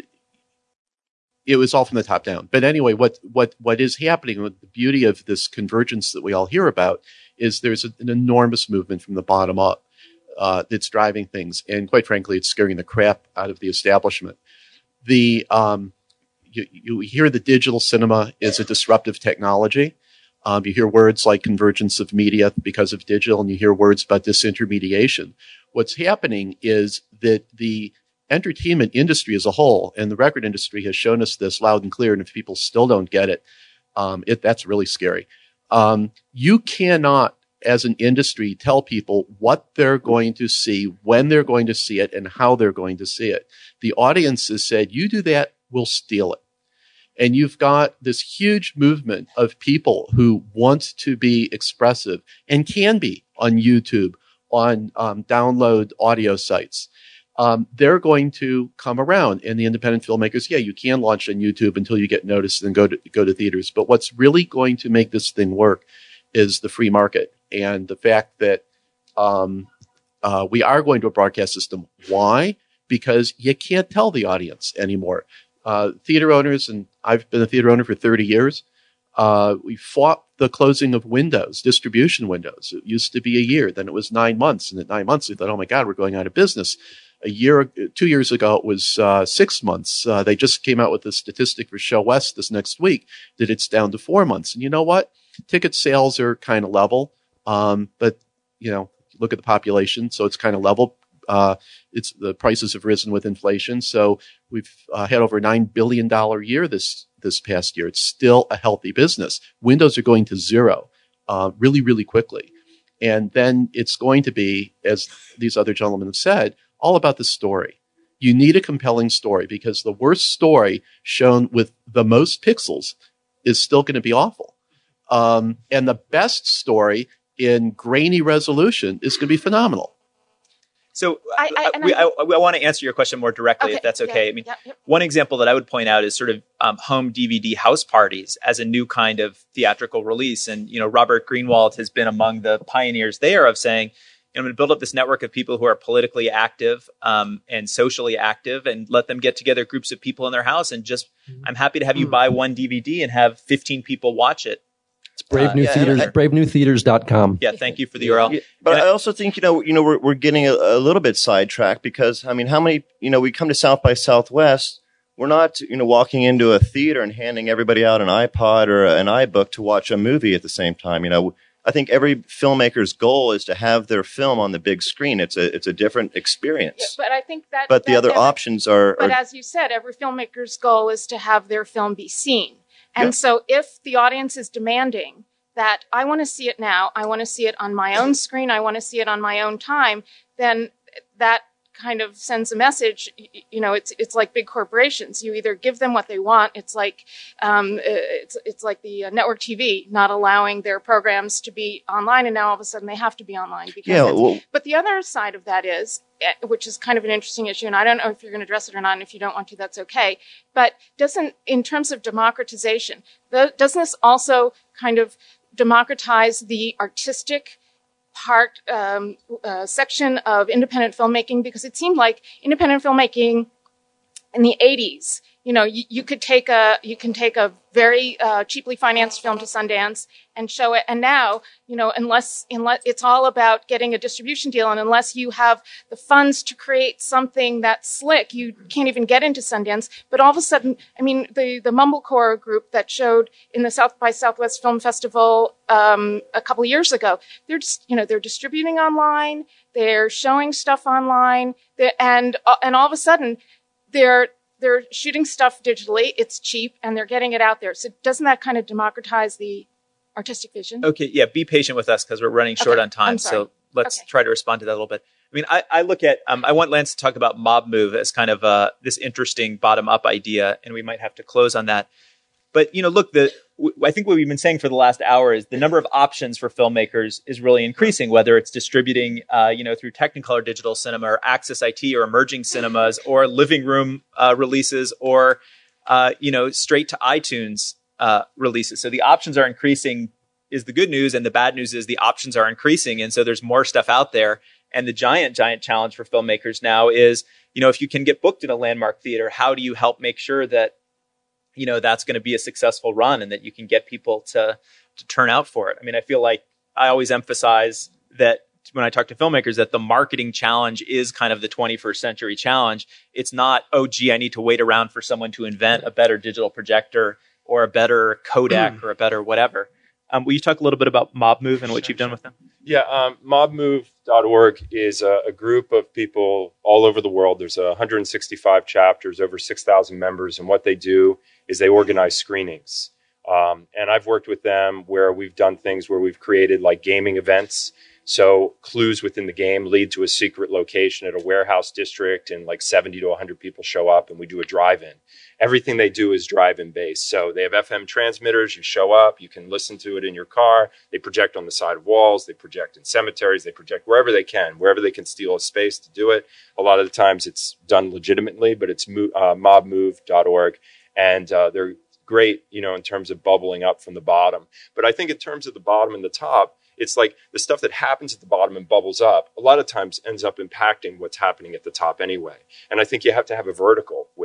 It was all from the top down. But anyway, what, what, what is happening with the beauty of this convergence that we all hear about is there's a, an enormous movement from the bottom up uh, that's driving things. And quite frankly, it's scaring the crap out of the establishment. The um, you, you hear the digital cinema is a disruptive technology. Um, you hear words like convergence of media because of digital, and you hear words about disintermediation. What's happening is that the entertainment industry as a whole, and the record industry has shown us this loud and clear, and if people still don't get it, um, it that's really scary. Um, you cannot, as an industry, tell people what they're going to see, when they're going to see it, and how they're going to see it. The audience has said, you do that, we'll steal it. And you've got this huge movement of people who want to be expressive and can be on YouTube, on um, download audio sites. Um, they're going to come around, and the independent filmmakers, yeah, you can launch on YouTube until you get noticed and go to go to theaters. But what's really going to make this thing work is the free market and the fact that um, uh, we are going to a broadcast system. Why? Because you can't tell the audience anymore. Uh, theater owners, and I've been a theater owner for thirty years, uh, we fought the closing of windows, distribution windows. It used to be a year, then it was nine months. And at nine months, we thought, oh my God, we're going out of business. A year, two years ago, it was uh, six months. Uh, they just came out with a statistic for Show West this next week that it's down to four months. And you know what? Ticket sales are kind of level. Um, but, you know, look at the population. So it's kind of level. Uh, it's the prices have risen with inflation. So we've uh, had over nine billion dollars a year this, this past year. It's still a healthy business. Windows are going to zero, uh, really, really quickly. And then it's going to be, as these other gentlemen have said, all about the story. You need a compelling story because the worst story shown with the most pixels is still going to be awful. Um, and the best story in grainy resolution is going to be phenomenal. So I, I, uh, we, I, I want to answer your question more directly, Okay, if that's okay. yeah, I mean, yeah, yeah. one example that I would point out is sort of um, home D V D house parties as a new kind of theatrical release. And, you know, Robert Greenwald has been among the pioneers there of saying, I'm going to build up this network of people who are politically active um, and socially active and let them get together groups of people in their house. And just, I'm happy to have you buy one D V D and have fifteen people watch it. It's Brave New Uh, yeah, Theaters, and I- brave new theaters dot com. Yeah, thank you for the U R L. Yeah, but And I also think, you know, you know, we're, we're getting a, a little bit sidetracked because, I mean, how many, you know, we come to South by Southwest, we're not, you know, walking into a theater and handing everybody out an iPod or an iBook to watch a movie at the same time. You know, I think every filmmaker's goal is to have their film on the big screen. It's a, it's a different experience. Yeah, but I think that. But the that other every- options are, But are as you said, every filmmaker's goal is to have their film be seen. And Yeah. so if the audience is demanding that I want to see it now, I want to see it on my own screen, I want to see it on my own time, then that kind of sends a message. Y- You know, it's it's like big corporations. You either give them what they want. It's like um, uh, it's it's like the uh, network T V not allowing their programs to be online, and now all of a sudden they have to be online because. yeah, it's- well, but the other side of that is, eh, which is kind of an interesting issue, and I don't know if you're going to address it or not, and if you don't want to, that's okay. But doesn't, in terms of democratization, the, doesn't this also kind of democratize the artistic part um, uh, section of independent filmmaking? Because it seemed like independent filmmaking in the eighties, you know, you, you could take a you can take a very uh, cheaply financed film to Sundance and show it. And now, you know, unless unless it's all about getting a distribution deal, and unless you have the funds to create something that's slick, you can't even get into Sundance. But all of a sudden, I mean, the the Mumblecore group that showed in the South by Southwest Film Festival um, a couple of years ago, they're just, you know, they're distributing online, they're showing stuff online, they're- and uh, and all of a sudden, they're they're shooting stuff digitally. It's cheap, and they're getting it out there. So doesn't that kind of democratize the artistic vision? Okay, yeah, be patient with us because we're running short Okay, on time. I'm sorry. So let's Okay. try to respond to that a little bit. I mean, I, I look at, um, I want Lance to talk about Mob Move as kind of uh, this interesting bottom-up idea, and we might have to close on that. But, you know, look, the w- I think what we've been saying for the last hour is the number of options for filmmakers is really increasing, whether it's distributing, uh, you know, through Technicolor Digital Cinema or Access I T or emerging cinemas or living room uh, releases or, uh, you know, straight to iTunes uh, releases. So the options are increasing is the good news, and the bad news is the options are increasing. And so there's more stuff out there. And the giant, giant challenge for filmmakers now is, you know, if you can get booked in a landmark theater, how do you help make sure that, you know, that's going to be a successful run and that you can get people to, to turn out for it. I mean, I feel like I always emphasize that when I talk to filmmakers that the marketing challenge is kind of the twenty-first century challenge. It's not, oh, gee, I need to wait around for someone to invent a better digital projector or a better codec or a better whatever. Um, will you talk a little bit about Mob Move and what you've done with them? Yeah, um, mob move dot org is a, a group of people all over the world. There's one hundred sixty-five chapters, over six thousand members, and what they do is they organize screenings. Um, and I've worked with them where we've done things where we've created like gaming events. So clues within the game lead to a secret location at a warehouse district, and like seventy to one hundred people show up, and we do a drive-in. Everything they do is drive-in based. So they have F M transmitters. You show up, you can listen to it in your car. They project on the side of walls. They project in cemeteries. They project wherever they can, wherever they can steal a space to do it. A lot of the times it's done legitimately, but it's uh, mob move dot org. And uh, they're great, you know, in terms of bubbling up from the bottom. But I think in terms of the bottom and the top, it's like the stuff that happens at the bottom and bubbles up a lot of times ends up impacting what's happening at the top anyway. And I think you have to have a vertical with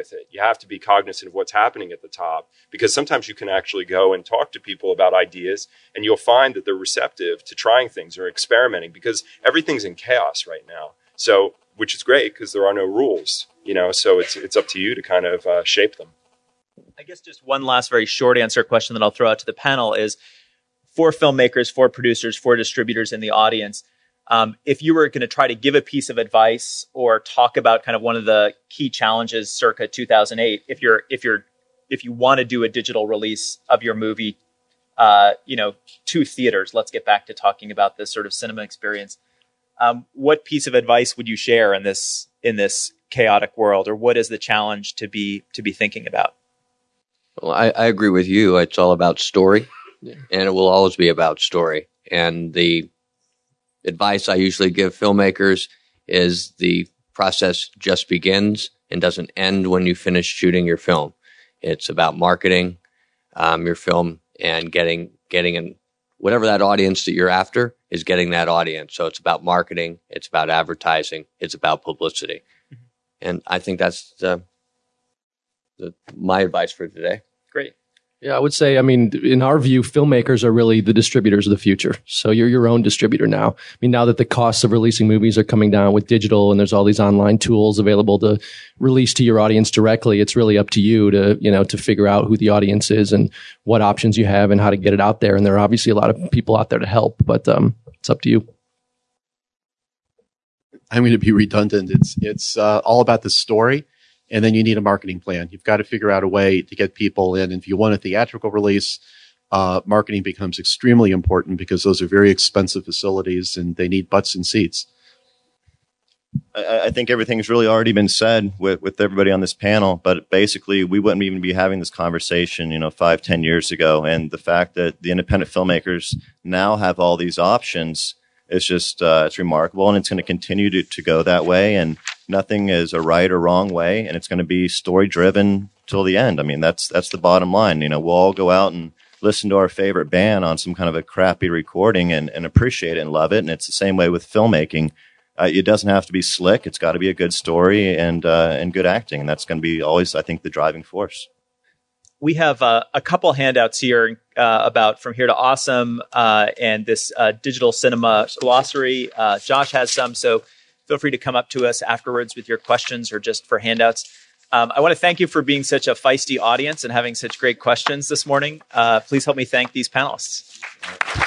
with it. You have to be cognizant of what's happening at the top, because sometimes you can actually go and talk to people about ideas, and you'll find that they're receptive to trying things or experimenting, because everything's in chaos right now. So, which is great because there are no rules, you know, so it's, it's up to you to kind of uh, shape them. I guess just one last very short answer question that I'll throw out to the panel is, for filmmakers, for producers, for distributors in the audience, um, if you were going to try to give a piece of advice or talk about kind of one of the key challenges circa two thousand eight, if you're if you're if you want to do a digital release of your movie, uh, you know, to theaters, let's get back to talking about this sort of cinema experience. Um, what piece of advice would you share in this in this chaotic world, or what is the challenge to be to be thinking about? Well, I, I agree with you. It's all about story, yeah. And it will always be about story. And the advice I usually give filmmakers is the process just begins and doesn't end when you finish shooting your film. It's about marketing um, your film and getting getting in whatever that audience that you're after is, getting that audience. So it's about marketing, it's about advertising, it's about publicity. Mm-hmm. And I think that's the, the, my advice for today. Great. Yeah, I would say, I mean, in our view, filmmakers are really the distributors of the future. So you're your own distributor now. I mean, now that the costs of releasing movies are coming down with digital and there's all these online tools available to release to your audience directly, it's really up to you to, you know, to figure out who the audience is and what options you have and how to get it out there. And there are obviously a lot of people out there to help, but um, it's up to you. I'm going to be redundant. It's, it's uh, all about the story. And then you need a marketing plan. You've got to figure out a way to get people in. And if you want a theatrical release, uh, marketing becomes extremely important, because those are very expensive facilities and they need butts and seats. I, I think everything's really already been said with, with everybody on this panel, but basically we wouldn't even be having this conversation, you know, five, ten years ago. And the fact that the independent filmmakers now have all these options, it's just, uh, it's remarkable, and it's going to continue to, to go that way. And nothing is a right or wrong way, and it's going to be story driven till the end. I mean, that's, that's the bottom line. You know, we'll all go out and listen to our favorite band on some kind of a crappy recording and, and appreciate it and love it. And it's the same way with filmmaking. Uh, it doesn't have to be slick. It's got to be a good story and, uh, and good acting. And that's going to be always, I think, the driving force. We have uh, a couple handouts here uh, about From Here to Awesome uh, and this uh, digital cinema glossary. Uh, Josh has some, so feel free to come up to us afterwards with your questions or just for handouts. Um, I want to thank you for being such a feisty audience and having such great questions this morning. Uh, please help me thank these panelists.